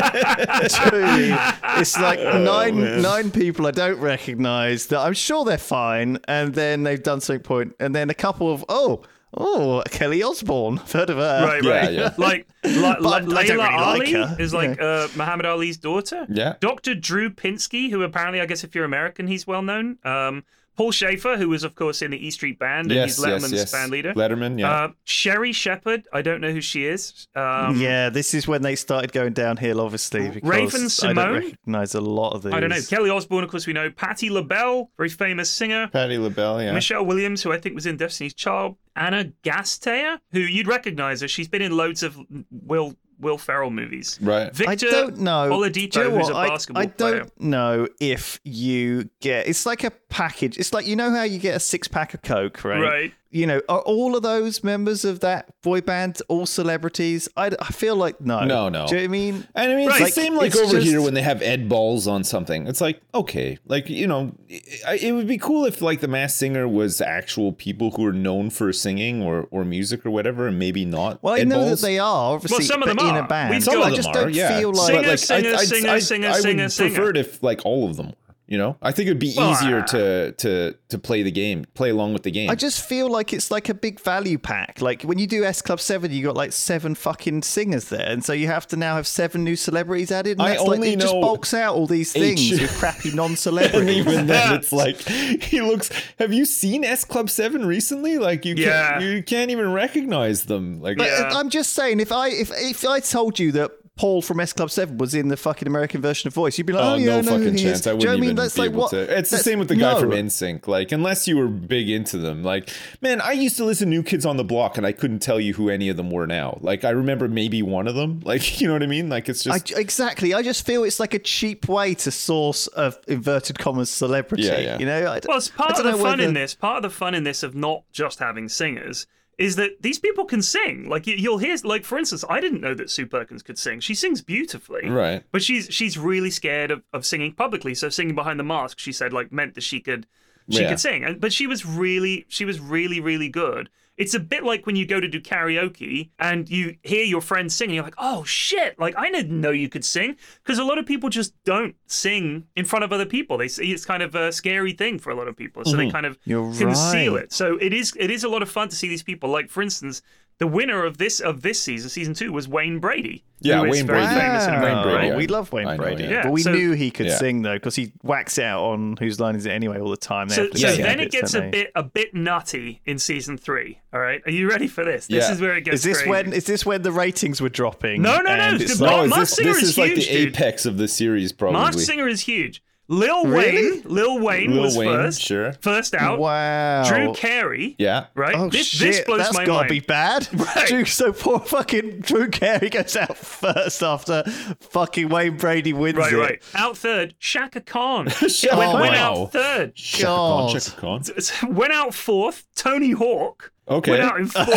truly, it's like nine nine people I don't recognize that I'm sure they're fine, and then they've done something point, and then a couple of oh oh Kelly Osbourne, I've heard of her. Right, Yeah, right. yeah. Like, like But I- I Layla don't really like Ali her. is like uh, Muhammad Ali's daughter. Yeah. Doctor Drew Pinsky, who apparently, I guess, if you're American, he's well known. Um, Paul Schaefer, who was, of course, in the E Street Band, and yes, he's Letterman's yes, yes. band leader. Letterman, yeah. Uh, Sherry Shepard, I don't know who she is. Um, Yeah, this is when they started going downhill, obviously, because Raven I Simone? don't recognize a lot of these. I don't know. Kelly Osbourne, of course, we know. Patti LaBelle, very famous singer. Patty LaBelle, yeah. Michelle Williams, who I think was in Destiny's Child. Anna Gasteyer, who you'd recognize her. She's been in loads of Will Will Ferrell movies. Right. Victor I don't know. Oladipo, Do you know who's a what? I- basketball I, player. don't know if you get. It's like a package. It's like, you know how you get a six pack of Coke, right? Right. You know, are all of those members of that boy band all celebrities? I, I feel like no. No, no. Do you know what I mean? And I mean, it's Right. the same like It's over just- here when they have Ed Balls on something. It's like, okay, like, you know, it, it would be cool if like the Masked Singer was actual people who are known for singing or, or music or whatever, and maybe not. Well, I Ed know Balls. that they are, obviously, some of but them in are. a band. We've Some got- of I them just are, don't yeah. feel like. Singer, But, like, singer, I, singer, I, singer, I, I singer, would singer. prefer it if like all of them were. You know, I think it'd be Well, easier uh, to to to play the game, play along with the game. I just feel like it's like a big value pack. Like when you do S Club seven, you got like seven fucking singers there, and so you have to now have seven new celebrities added. And I that's like only it just know bulks out all these things H. with crappy and non-celebrities. even then, it's like he looks. Have you seen S Club Seven recently? Like you, Yeah. can't, you can't even recognize them. Like, But Yeah. I'm just saying, if I if if I told you that Paul from S Club seven was in the fucking American version of Voice, you'd be like, oh, oh, yeah, no I know who fucking he chance! is. I Do you know wouldn't what I mean? even That's be like able what? to. It's the that's- same with the guy no. from N Sync. Like, unless you were big into them, like, man, I used to listen to New Kids on the Block, and I couldn't tell you who any of them were now. Like, I remember maybe one of them. Like, you know what I mean? Like, it's I, just exactly. I just feel it's like a cheap way to source a inverted commas celebrity. Yeah, yeah. You know. I, d- Well, it's I part of don't the know fun whether- in this. Part of the fun in this of not just having singers is that these people can sing. Like you, you'll hear, like for instance, I didn't know that Sue Perkins could sing. She sings beautifully, Right. But she's she's really scared of, of singing publicly. So singing behind the mask, she said, like meant that she could she Yeah. could sing. And but she was really she was really really good. It's a bit like when you go to do karaoke and you hear your friends sing and you're like, oh shit, like I didn't know you could sing. Because a lot of people just don't sing in front of other people. They see it's kind of a scary thing for a lot of people. So they kind of You're conceal right. it. So it is it is a lot of fun to see these people. Like for instance, the winner of this of this season, season two, was Wayne Brady. Yeah, who is Wayne very Brady. famous in Wow. America. Brady, right? yeah. We love Wayne I know, Brady, yeah. but we So- knew he could Yeah. sing though because he whacks out on Whose Line Is It Anyway all the time. They So, have the so same then bits, it gets don't a they? bit a bit nutty in season three. All right, are you ready for this? This Yeah. is where it gets Is this crazy. when? Is this when the ratings were dropping? No, no, no, and it's it's the like- no, is Mark this, Singer this is is like huge, the dude. apex of the series, probably. Mark Singer is huge. Lil Really? Wayne, Lil Wayne Lil was Wayne, first, sure. first out. Wow. Drew Carey, Yeah. right? Oh this, shit, this blows that's my gotta mind. be bad. Right. Drew, so poor fucking Drew Carey goes out first after fucking Wayne Brady wins Right, it. right. Out third, Shaka Khan. Shaka went, Oh, went wow. out third. Shaka Khan, God. Shaka Khan. Went out fourth, Tony Hawk. Okay. Went out in fourth.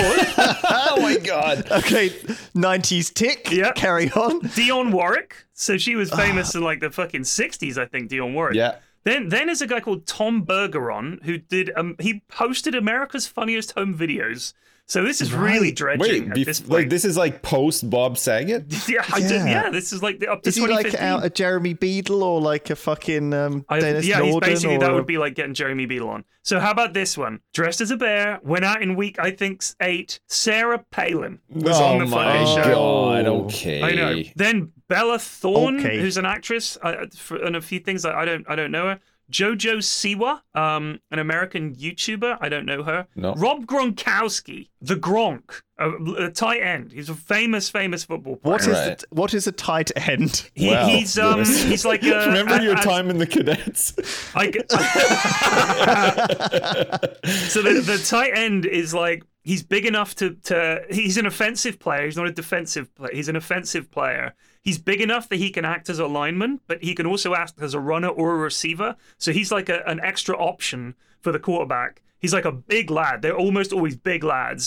Oh my god. Okay, nineties tick. Yep. Carry on. Dionne Warwick. So she was famous in like the fucking sixties, I think, Dionne Warwick. Yeah. Then then there's a guy called Tom Bergeron who did um he hosted America's Funniest Home Videos. So this is really dredging Wait, at bef- this point. like this is like post Bob Saget? yeah, I did, Yeah. yeah, this is like the, up to Is he twenty like fifteen. out a Jeremy Beadle or like a fucking um, I- Dennis yeah, he's Norden? basically or that a- would be like getting Jeremy Beadle on. So how about this one? Dressed as a bear, went out in week I think eight. Sarah Palin was oh on the my fucking show. god, Oh. okay. I know. Then Bella Thorne, Okay. who's an actress, uh, for, and a few things I, I don't I don't know her. Jojo Siwa, um, an American YouTuber. I don't know her. No. Rob Gronkowski, the Gronk, a, a tight end. He's a famous, famous football player. What is Right. the, what is a tight end? He, Wow. he's um Goodness. he's like a, Remember a- your a- time in the cadets? I, so the, the tight end is like he's big enough to to he's an offensive player. He's not a defensive player. He's an offensive player. He's big enough that he can act as a lineman, but he can also act as a runner or a receiver. So he's like a, an extra option for the quarterback. He's like a big lad. They're almost always big lads.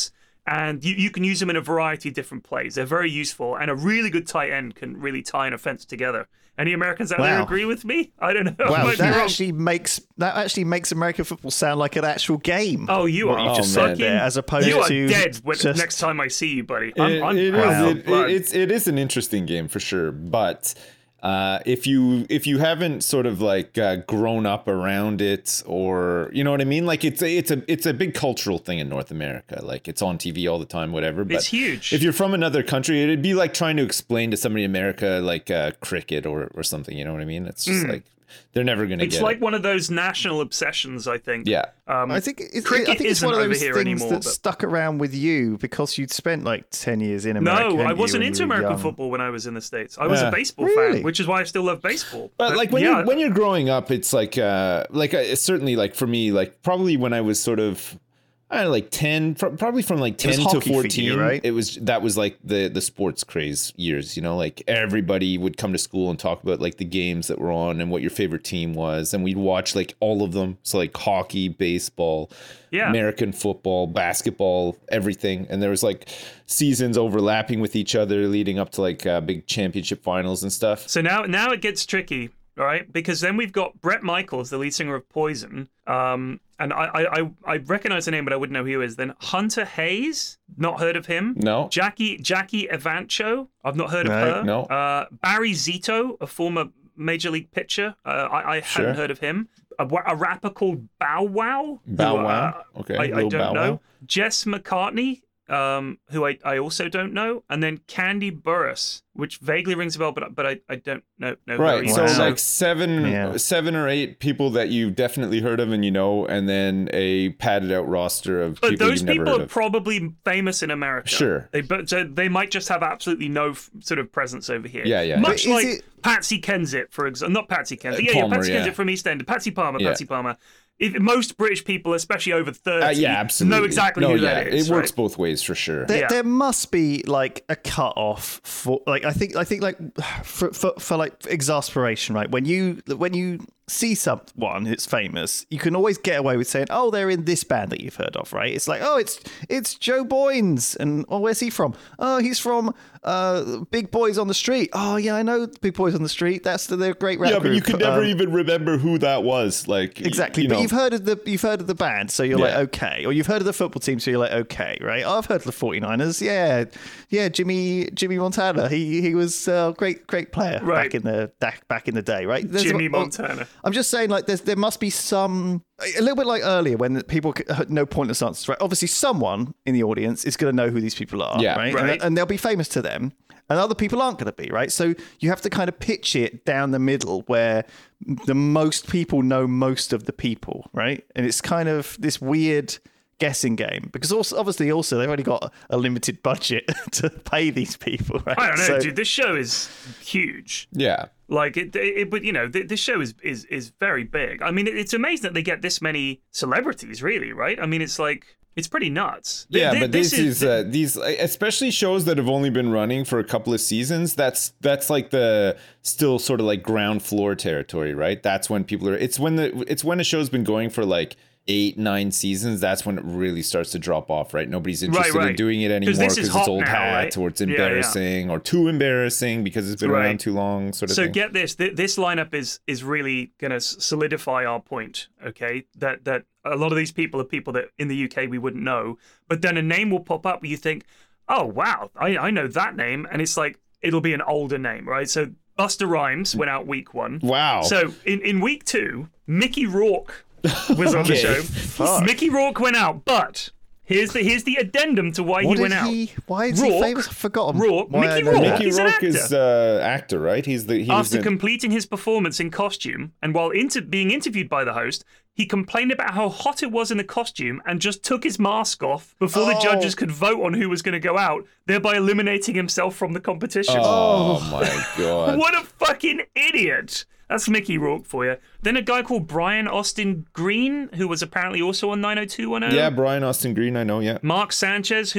And you, you can use them in a variety of different plays. They're very useful, and a really good tight end can really tie an offense together. Any Americans out Wow. there agree with me? I don't know. I Wow, might be that wrong. actually makes that actually makes American football sound like an actual game. Oh, you are What you just Oh, said man. there, as opposed you are to dead when, just- next time I see you, buddy. I'm, It- I'm it is- proud of it- blood. it- it's it is an interesting game for sure, but uh, if you if you haven't sort of like uh, grown up around it, or you know what I mean, like it's a, it's a it's a big cultural thing in North America. Like it's on T V all the time, whatever. But It's huge. If you're from another country, it'd be like trying to explain to somebody in America like uh, cricket or or something. You know what I mean? It's just like they're never gonna It's get like it. one of those national obsessions, I think. Yeah. Um, I think it's, cricket I think it's isn't one of over those here things anymore. that but- stuck around with you because you'd spent like ten years in America. No, hadn't I you, wasn't when into you were American young? football when I was in the States. I was Yeah. a baseball Really? fan, which is why I still love baseball. But like when yeah, you're when you're growing up, it's like uh like uh, certainly like for me, like probably when I was sort of I don't know, like ten, pro- probably from like was ten to hockey for you, fourteen, right? it was that was like the the sports craze years. You know, like everybody would come to school and talk about like the games that were on and what your favorite team was, and we'd watch like all of them. So like hockey, baseball, Yeah. American football, basketball, everything. And there was like seasons overlapping with each other, leading up to like uh, big championship finals and stuff. So now, now it gets tricky, all right? Because then we've got Bret Michaels, the lead singer of Poison, um, and I, I, I, I recognize the name, but I wouldn't know who he is. Then Hunter Hayes, not heard of him. No. Jackie Jackie Evancho, I've not heard No, of her. no. Uh, Barry Zito, a former major league pitcher, uh, I, I Sure. hadn't heard of him. A, wa- a rapper called Bow Wow. who, Bow uh, Wow? Okay, I, I Lil don't Bow know. Wow. Jess McCartney, um, who I, I also don't know, and then Candy Burris, which vaguely rings a bell, but but I, I don't know. know her Right. either. So Wow. like seven, Yeah. seven or eight people that you've definitely heard of and you know, and then a padded out roster of But people those you've never people heard are of. probably famous in America. Sure. They but so they might just have absolutely no f- sort of presence over here. Yeah, yeah. Much But is like it- Patsy Kensit, for example. Not Patsy Kensit. Uh, yeah, yeah, Palmer, Patsy yeah. Kensit from EastEnders. Patsy Palmer. Yeah. Patsy Palmer. If, most British people, especially over thirty, Uh, yeah, absolutely. know exactly no, who yeah, that is. It works right? both ways for sure. There, Yeah. there must be like a cut off for like I think I think like for, for for like exasperation, right? When you when you see someone who's famous, you can always get away with saying, "Oh, they're in this band that you've heard of," right? It's like, "Oh, it's it's Joe Boynes," and oh, where's he from? Oh, he's from uh, Big Boys on the Street. Oh, yeah, I know Big Boys on the Street. That's the, they're a great rap Yeah, but you group. could never Um, even remember who that was. Like Exactly, you but know. you've heard of the you've heard of the band, so you're Yeah. like okay, or you've heard of the football team, so you're like okay, right? Oh, I've heard of the 49ers, yeah, yeah. Jimmy Jimmy Montana, he he was a great great player Right. back in the back back in the day, right? There's- Jimmy well, Montana. I'm just saying, like, there's there must be some a little bit like earlier when people c- had no pointless answers, right? Obviously, someone in the audience is going to know who these people are, Yeah. right? Right. And, and they'll be famous to them. And other people aren't going to be, right? So you have to kind of pitch it down the middle where the most people know most of the people, right? And it's kind of this weird guessing game because also obviously also they've only got a limited budget to pay these people, right? I don't know, So- dude. This show is huge. yeah. Like it, it, it but you know, th- this show is, is is very big. I mean, it, it's amazing that they get this many celebrities, really, right? I mean, it's like it's pretty nuts. Th- Yeah, th- but this, is, uh, these, especially shows that have only been running for a couple of seasons. That's that's like the still sort of like ground floor territory, right? That's when people are. It's when the it's when a show's been going for like eight, nine seasons. That's when it really starts to drop off, right? Nobody's interested right. in doing it 'Cause anymore this because is it's hot old now, hat right? or it's Yeah, yeah. embarrassing or too embarrassing because it's been Right. around too long, sort of So thing. get this: th- this lineup is is really going to solidify our point. Okay, that that a lot of these people are people that in the U K we wouldn't know, but then a name will pop up where you think, oh wow, I, I know that name, and it's like it'll be an older name, right? So Busta Rhymes went out week one. Wow. So in, in week two, Mickey Rourke was on the Okay. show. Mickey Rourke went out, but here's the here's the addendum to why What he did went he? out. Why is he Rourke- famous? I've forgotten. Rourke- why I Mickey know Rourke. that. Mickey He's an Rourke actor. is uh, actor, right? He's the he was After in- completing his performance in costume, and while inter- being interviewed by the host, he complained about how hot it was in the costume and just took his mask off before the Oh. judges could vote on who was going to go out, thereby eliminating himself from the competition. Oh my god. What a fucking idiot! That's Mickey Rourke for you. Then a guy called Brian Austin Green, who was apparently also on nine oh two one oh. Yeah, Brian Austin Green, I know. Yeah. Mark Sanchez, who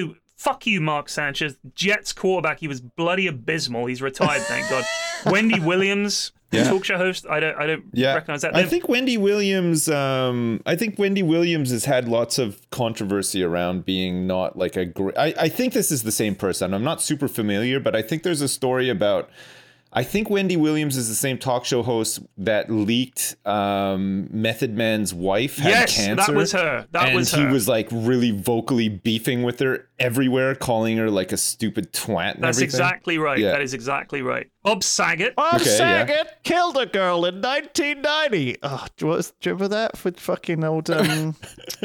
Fuck you, Mark Sanchez. Jets quarterback. He was bloody abysmal. He's retired, thank God. Wendy Williams, Yeah. talk show host. I don't, I don't Yeah, recognize that. I think Wendy Williams. Um, I think Wendy Williams has had lots of controversy around being not like a great. I, I think this is the same person. I'm not super familiar, but I think there's a story about. I think Wendy Williams is the same talk show host that leaked um, Method Man's wife had Yes, cancer. that was her. That and was he her. was like really vocally beefing with her everywhere, calling her like a stupid twat and That's everything. exactly right. Yeah. That is exactly right. Bob Saget. Bob Okay, yeah. Saget killed a girl in nineteen ninety. Oh, do you, want, do you remember that with fucking old? Um...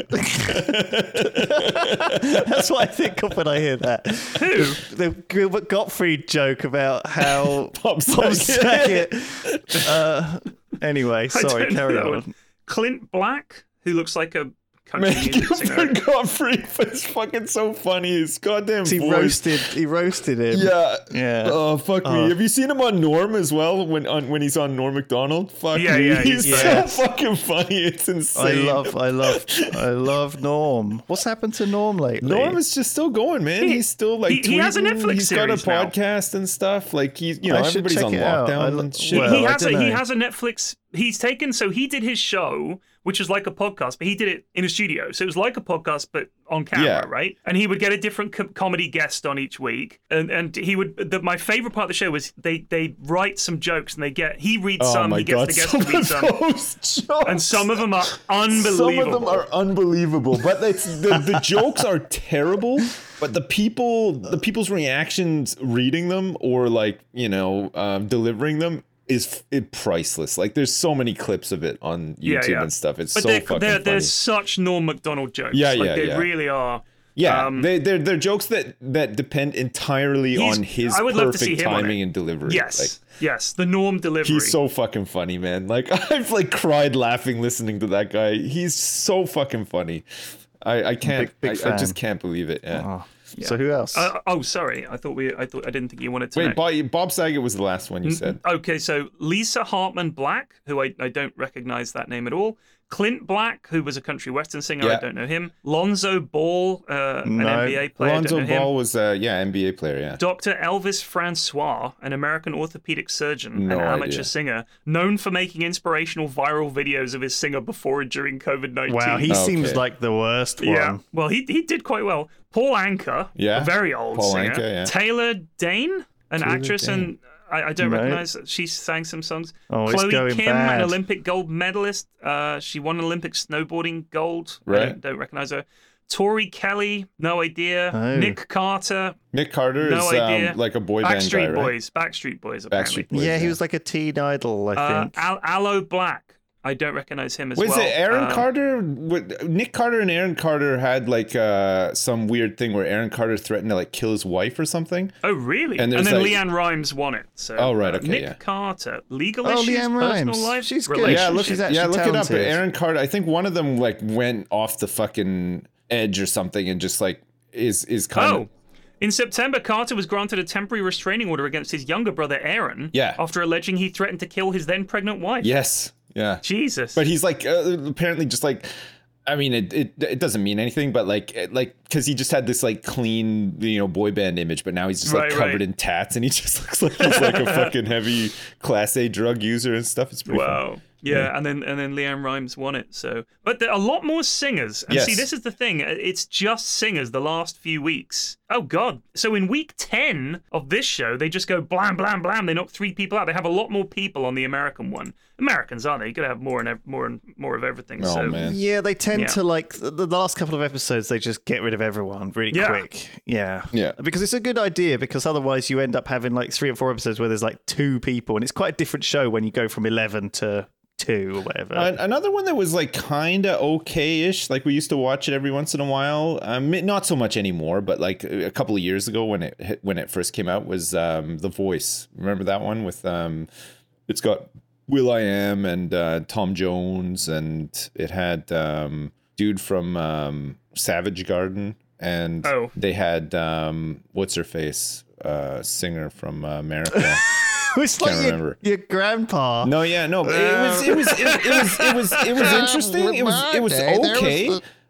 That's what I think of when I hear that. Who? The Gilbert Gottfried joke about how Bob Bob Saget. Saget. uh, anyway, I sorry, don't know carry that on. one. Clint Black, who looks like a country Man, music singer. Gilbert Gottfried was fucking so funny. His goddamn He voice. roasted. He roasted him. Yeah. Yeah. Oh fuck Oh. me. Have you seen him on Norm as well? When on when he's on Norm Macdonald? Fuck Yeah, me. yeah, he's he's- so yes. fucking funny. It's I insane. love. I love. I love Norm. What's happened to Norm lately? Norm is just still going, man. He- He's still like he- he has a tweeting. Netflix He's got a series now. podcast and stuff. Like he's, you know, I should everybody's check on it out. I lockdown lo- and He, shit. Well, he I has a dunno. he has a Netflix. He's taken so he did his show, which is like a podcast, but he did it in a studio. So it was like a podcast, but on camera, Yeah. right? And he would get a different co- comedy guest on each week, and and he would. The, my favorite part of the show was they they write some jokes and they get he reads Oh some, my he gets god, the guest some to read of some, those jokes. and some of them are unbelievable. Some of them are unbelievable, but it's the, the jokes are terrible. But the people, the people's reactions reading them or like you know um, delivering them is it priceless. Like there's so many clips of it on YouTube Yeah, yeah. and stuff. It's But so they're, fucking they're, funny. they're such Norm Macdonald jokes. Yeah, like, yeah, They yeah. really are. Yeah, Um, they, they're they're jokes that that depend entirely He's- on his I would perfect love to see him on timing it. and delivery. Yes, Like, yes. The Norm delivery. he's so fucking funny, man. Like I've like cried laughing listening to that guy. He's so fucking funny. I I can't. Big- big I, I just fan. can't believe it. Yeah. Oh. So who else? Uh, oh, sorry. I thought we. I thought I didn't think you wanted to. know. Wait, Bob, Bob Saget was the last one you said. Okay, so Lisa Hartman Black, who I, I don't recognize that name at all. Clint Black, who was a country western singer, Yeah. I don't know him. Lonzo Ball, uh, an No. N B A player, I Lonzo don't know him. Ball was uh yeah N B A player. Yeah. Doctor Elvis Francois, an American orthopedic surgeon No and amateur idea. singer, known for making inspirational viral videos of his singer before and during COVID nineteen. wow, he Okay. seems like the worst one. Yeah, well, he he did quite well. Paul Anka, Yeah. a very old Paul singer. Anka, yeah. Taylor Dane, an Taylor actress, Dane. and I, I don't Right. recognize. She sang some songs. Oh, it's Chloe going Kim, bad. an Olympic gold medalist. Uh, she won an Olympic snowboarding gold. I Right. don't, don't recognize her. Tori Kelly, no idea. Oh. Nick Carter, Nick Carter No is idea. um, like a boy band Backstreet guy, right? Boys, Backstreet Boys, apparently. Backstreet Boys. Yeah, he was like a teen idol, I Uh, think. Al- Aloe Black. I don't recognize him as Was well. it Aaron Um, Carter? What- Nick Carter and Aaron Carter had like uh, some weird thing where Aaron Carter threatened to like kill his wife or something. Oh, really? And And, there's, then like- Leanne Rhymes won it. So, Oh, right, uh, okay, Nick yeah. Carter, legal Oh, issues, Leanne personal Rhymes. life, She's good. relationships. Yeah, look, She's yeah, actually look it up. talented. Aaron Carter. I think one of them like went off the fucking edge or something and just like is is kind Oh. of In September, Carter was granted a temporary restraining order against his younger brother, Aaron, Yeah. after alleging he threatened to kill his then pregnant wife. yes, yeah. Jesus. But he's like uh, apparently just like. I mean, it, it it doesn't mean anything, but like it, like because he just had this like clean, you know, boy band image, but now he's just like Right, covered right. in tats, and he just looks like he's like a fucking heavy class A drug user and stuff. It's pretty Wow. funny. Yeah, and then and then Leanne Rhymes won it. So, but there are a lot more singers. And Yes. see, this is the thing. It's just singers the last few weeks. Oh God! So in week ten of this show, they just go blam blam blam. They knock three people out. They have a lot more people on the American one. Americans, aren't they? You gotta have more and ev- more and more of everything. Oh, so, man. Yeah, they tend Yeah. to like the, the last couple of episodes. They just get rid of everyone really Yeah. quick. Yeah, Yeah. because it's a good idea. Because otherwise, you end up having like three or four episodes where there's like two people, and it's quite a different show when you go from eleven to two or whatever. Uh, another one that was like kind of okay-ish, like we used to watch it every once in a while. Um, not so much anymore, but like a couple of years ago when it hit, when it first came out was um, The Voice. Remember that one with um, it's got Will.i.am and uh, Tom Jones, and it had um, dude from um, Savage Garden, and Oh. they had um, what's her face, uh, singer from uh, America. it's like can't your, remember. your grandpa. No, yeah, no. It was, it was, it, it was, it was, it was interesting. It was, it was okay.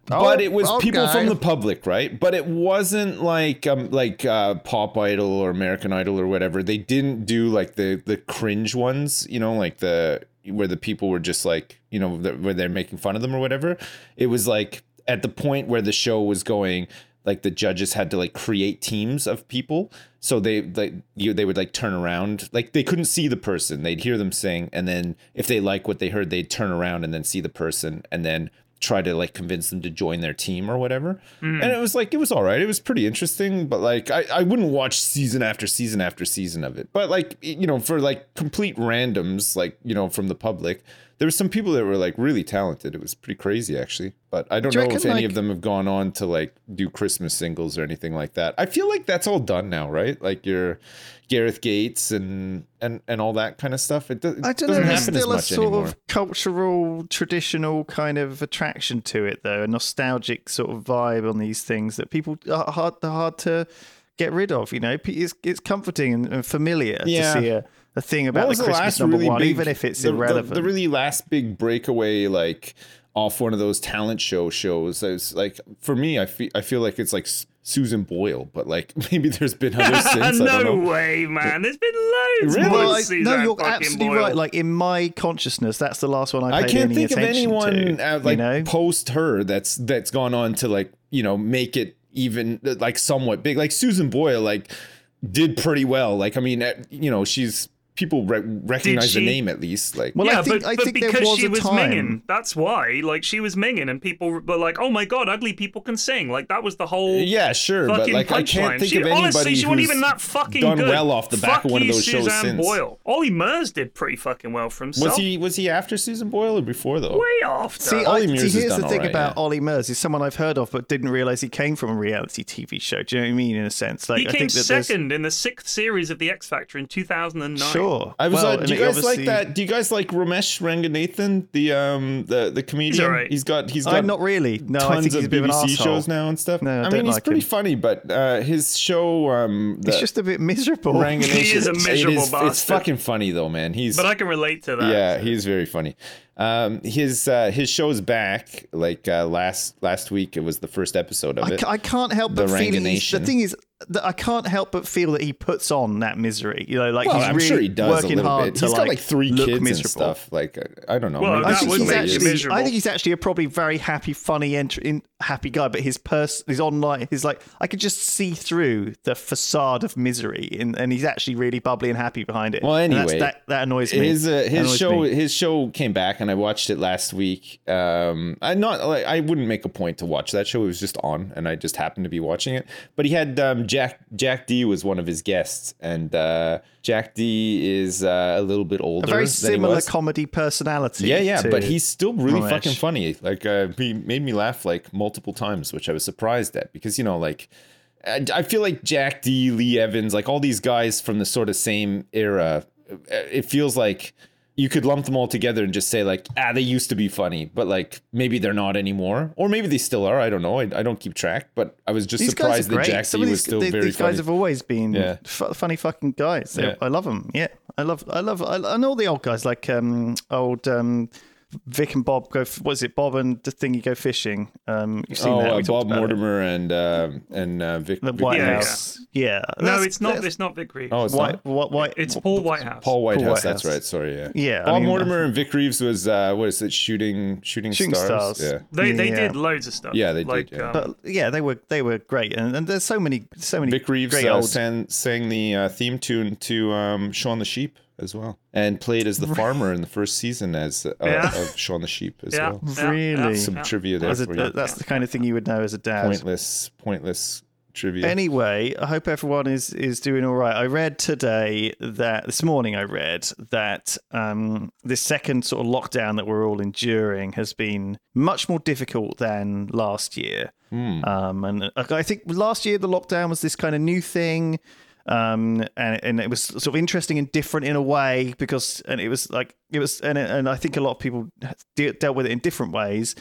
but it was people okay. from the public, right? But it wasn't like um like uh, Pop Idol or American Idol or whatever. They didn't do like the the cringe ones, you know, like the where the people were just like, you know, the, where they're making fun of them or whatever. It was like at the point where the show was going, like the judges had to like create teams of people. So they like you they would like turn around, like they couldn't see the person. They'd hear them sing, and then if they like what they heard, they'd turn around and then see the person, and then try to like convince them to join their team or whatever. Mm. And it was like, it was all right. It was pretty interesting, but like, I, I wouldn't watch season after season after season of it. But like, you know, for like complete randoms, like, you know, from the public, there were some people that were like really talented. It was pretty crazy actually. But I don't Do you know if reckon, any like- of them have gone on to like do Christmas singles or anything like that. I feel like that's all done now, right? Like your Gareth Gates and and, and all that kind of stuff. It, do, it I don't doesn't know. There's happen as still a much sort anymore. of cultural, traditional kind of attraction to it, though, a nostalgic sort of vibe on these things that people are hard, they're hard to get rid of. You know, it's it's comforting and, and familiar Yeah. to see a, a thing about What was the the Christmas last number really one, big- even if it's the, the- irrelevant. The, really last big breakaway, like off one of those talent show shows, is like for me, I feel I feel like it's like S- Susan Boyle, but like maybe there's been others since. I no don't know. way, man. There's been loads Really? more Well, I, Suzanne no, you're fucking absolutely Boyle. right. Like in my consciousness, that's the last one I I paid can't any think of attention anyone to. uh, like you know? post her that's that's gone on to like, you know, make it even like somewhat big. Like Susan Boyle, like did pretty well. Like I mean, uh, you know, she's people re- recognize the she? name at least. Like Well, yeah, I think but, I but think there because was she a was time. minging, that's why. Like she was minging, and people were like, "Oh my god, ugly people can sing." Like that was the whole. yeah, sure, but Fucking like I can't punchline. think she, of anybody honestly, she wasn't who's even that fucking done good. well off the back Fuck of one of you, those shows Suzanne since. Boyle. Ollie Murs did pretty fucking well for himself. Was he was he after Susan Boyle or before though? way after? See, Ollie I, Murs see has here's done the thing alright, about yeah. Ollie Murs. He's someone I've heard of, but didn't realize he came from a reality T V show. Do you know what I mean? In a sense, like he I came think that there's- second in the sixth series of the X Factor in two thousand nine. Sure. I was. Well, uh, and do you it guys like obviously- that? Do you guys like Ramesh Ranganathan, the um the the comedian? alright. He's got he's I'm got not really. No, I tons think he's a of bit B of B an C asshole. shows now and stuff. No, I I, don't mean he's like pretty him. funny, but uh, his show um the He's just a bit miserable. Ranganathan, He is a it miserable It's bastard. fucking funny though, man. He's But I can relate to that. yeah, he's very funny. Um, his uh, his show's back. Like uh, last last week, it was the first episode of I, it. ca- I can't help The but feel he's, the Ranganation. thing is that I can't help but feel that he puts on that misery. You know, like well, he's I'm really sure he does a working little hard bit. to He's like, got like three look kids miserable. and stuff. Like uh, I don't know. Well, maybe that I it's think would he's just make you actually. miserable. I think he's actually a probably very happy, funny, ent- in, happy guy. But his pers, his online, his like, I could just see through the facade of misery, and, and he's actually really bubbly and happy behind it. Well, And that's- anyway, that that annoys me. His uh, That his annoys show me. his show came back and I watched it last week. Um, I not like I wouldn't make a point to watch that show. It was just on and I just happened to be watching it. But he had um, Jack Jack D was one of his guests, and uh, Jack D is uh, a little bit older. A very than he similar was. comedy personality. Yeah, yeah, to but he's still really Ramesh. fucking funny. Like, uh, he made me laugh like multiple times, which I was surprised at because you know, like, I, I feel like Jack D, Lee Evans, like all these guys from the sort of same era. It feels like you could lump them all together and just say like, ah, they used to be funny, but like maybe they're not anymore, or maybe they still are. I don't know. I, I don't keep track, but I was just These guys surprised are that great. Jack Some D of was these, still these, very these funny. guys have always been Yeah. f- funny fucking guys. They're- Yeah. I love them. Yeah, I love, I love, I, I know the old guys like um, old um, Vic and Bob go. f- What is it, Bob and the thingy go fishing? Um, you've seen Oh, that? uh, We talked Bob about it. Mortimer and uh, and uh, Vic. The Vic White Yeah, House. Yeah. No, That's- it's not. that's- It's not Vic Reeves. Oh, it's White, not? white, white, it's Paul Whitehouse. Paul Whitehouse, Paul that's Whitehouse. right. Sorry, yeah. Yeah, I Bob mean, Mortimer and Vic Reeves was uh, what is it? Shooting, shooting, Shooting stars. Stars. Yeah. They they Yeah. did loads of stuff. Yeah, they did, like, yeah. Um, But yeah, they were they were great, and, and there's so many so many Vic Reeves great uh, old. sang, sang the uh, theme tune to um, Shaun the Sheep as well, and played as the farmer in the first season as uh, Yeah. of Shaun the Sheep as yeah, well. yeah, Really? yeah, Some yeah. trivia there As a, for you. that's the kind of thing you would know as a dad. Pointless, pointless trivia. Anyway, I hope everyone is is doing all right. I read today that this morning I read that um, this second sort of lockdown that we're all enduring has been much more difficult than last year. Hmm. Um, and I think last year the lockdown was this kind of new thing. Um, and and it was sort of interesting and different in a way because and it was like it was and and I think a lot of people de- dealt with it in different ways.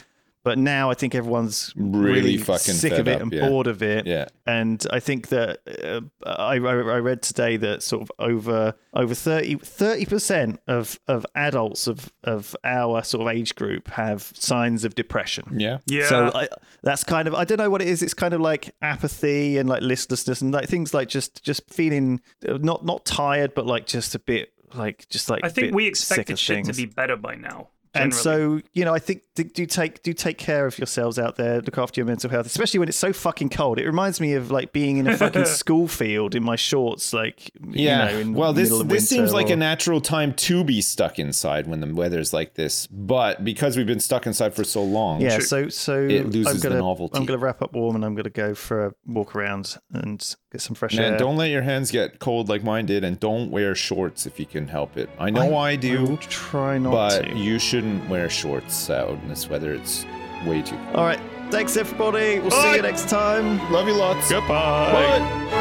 But now I think everyone's Really really, fucking sick fed of it up, and yeah. bored of it. Yeah. And I think that uh, I, I I read today that sort of over over thirty percent of of adults of of our sort of age group have signs of depression. Yeah. Yeah. So I, that's kind of I don't know what it is. It's kind of like apathy and like listlessness and like things like just just feeling not not tired, but like just a bit like just like I a think bit we sick expected of shit things. to be better by now. And generally. so, you know, I think do, do take do take care of yourselves out there. Look after your mental health, especially when it's so fucking cold. It reminds me of like being in a fucking school field in my shorts, like Yeah. You know, in well, the this middle of this seems winter like or- a natural time to be stuck inside when the weather's like this. But because we've been stuck inside for so long, Yeah, so so It loses I'm the gonna, novelty. I'm gonna wrap up warm and I'm gonna go for a walk around and get some fresh man, air. don't let your hands get cold like mine did, and don't wear shorts if you can help it. I know I, I do, will try not but to. you shouldn't wear shorts out in this weather. It's way too cold. All right, thanks everybody. We'll Bye. see you next time. Love you lots. Goodbye. Bye.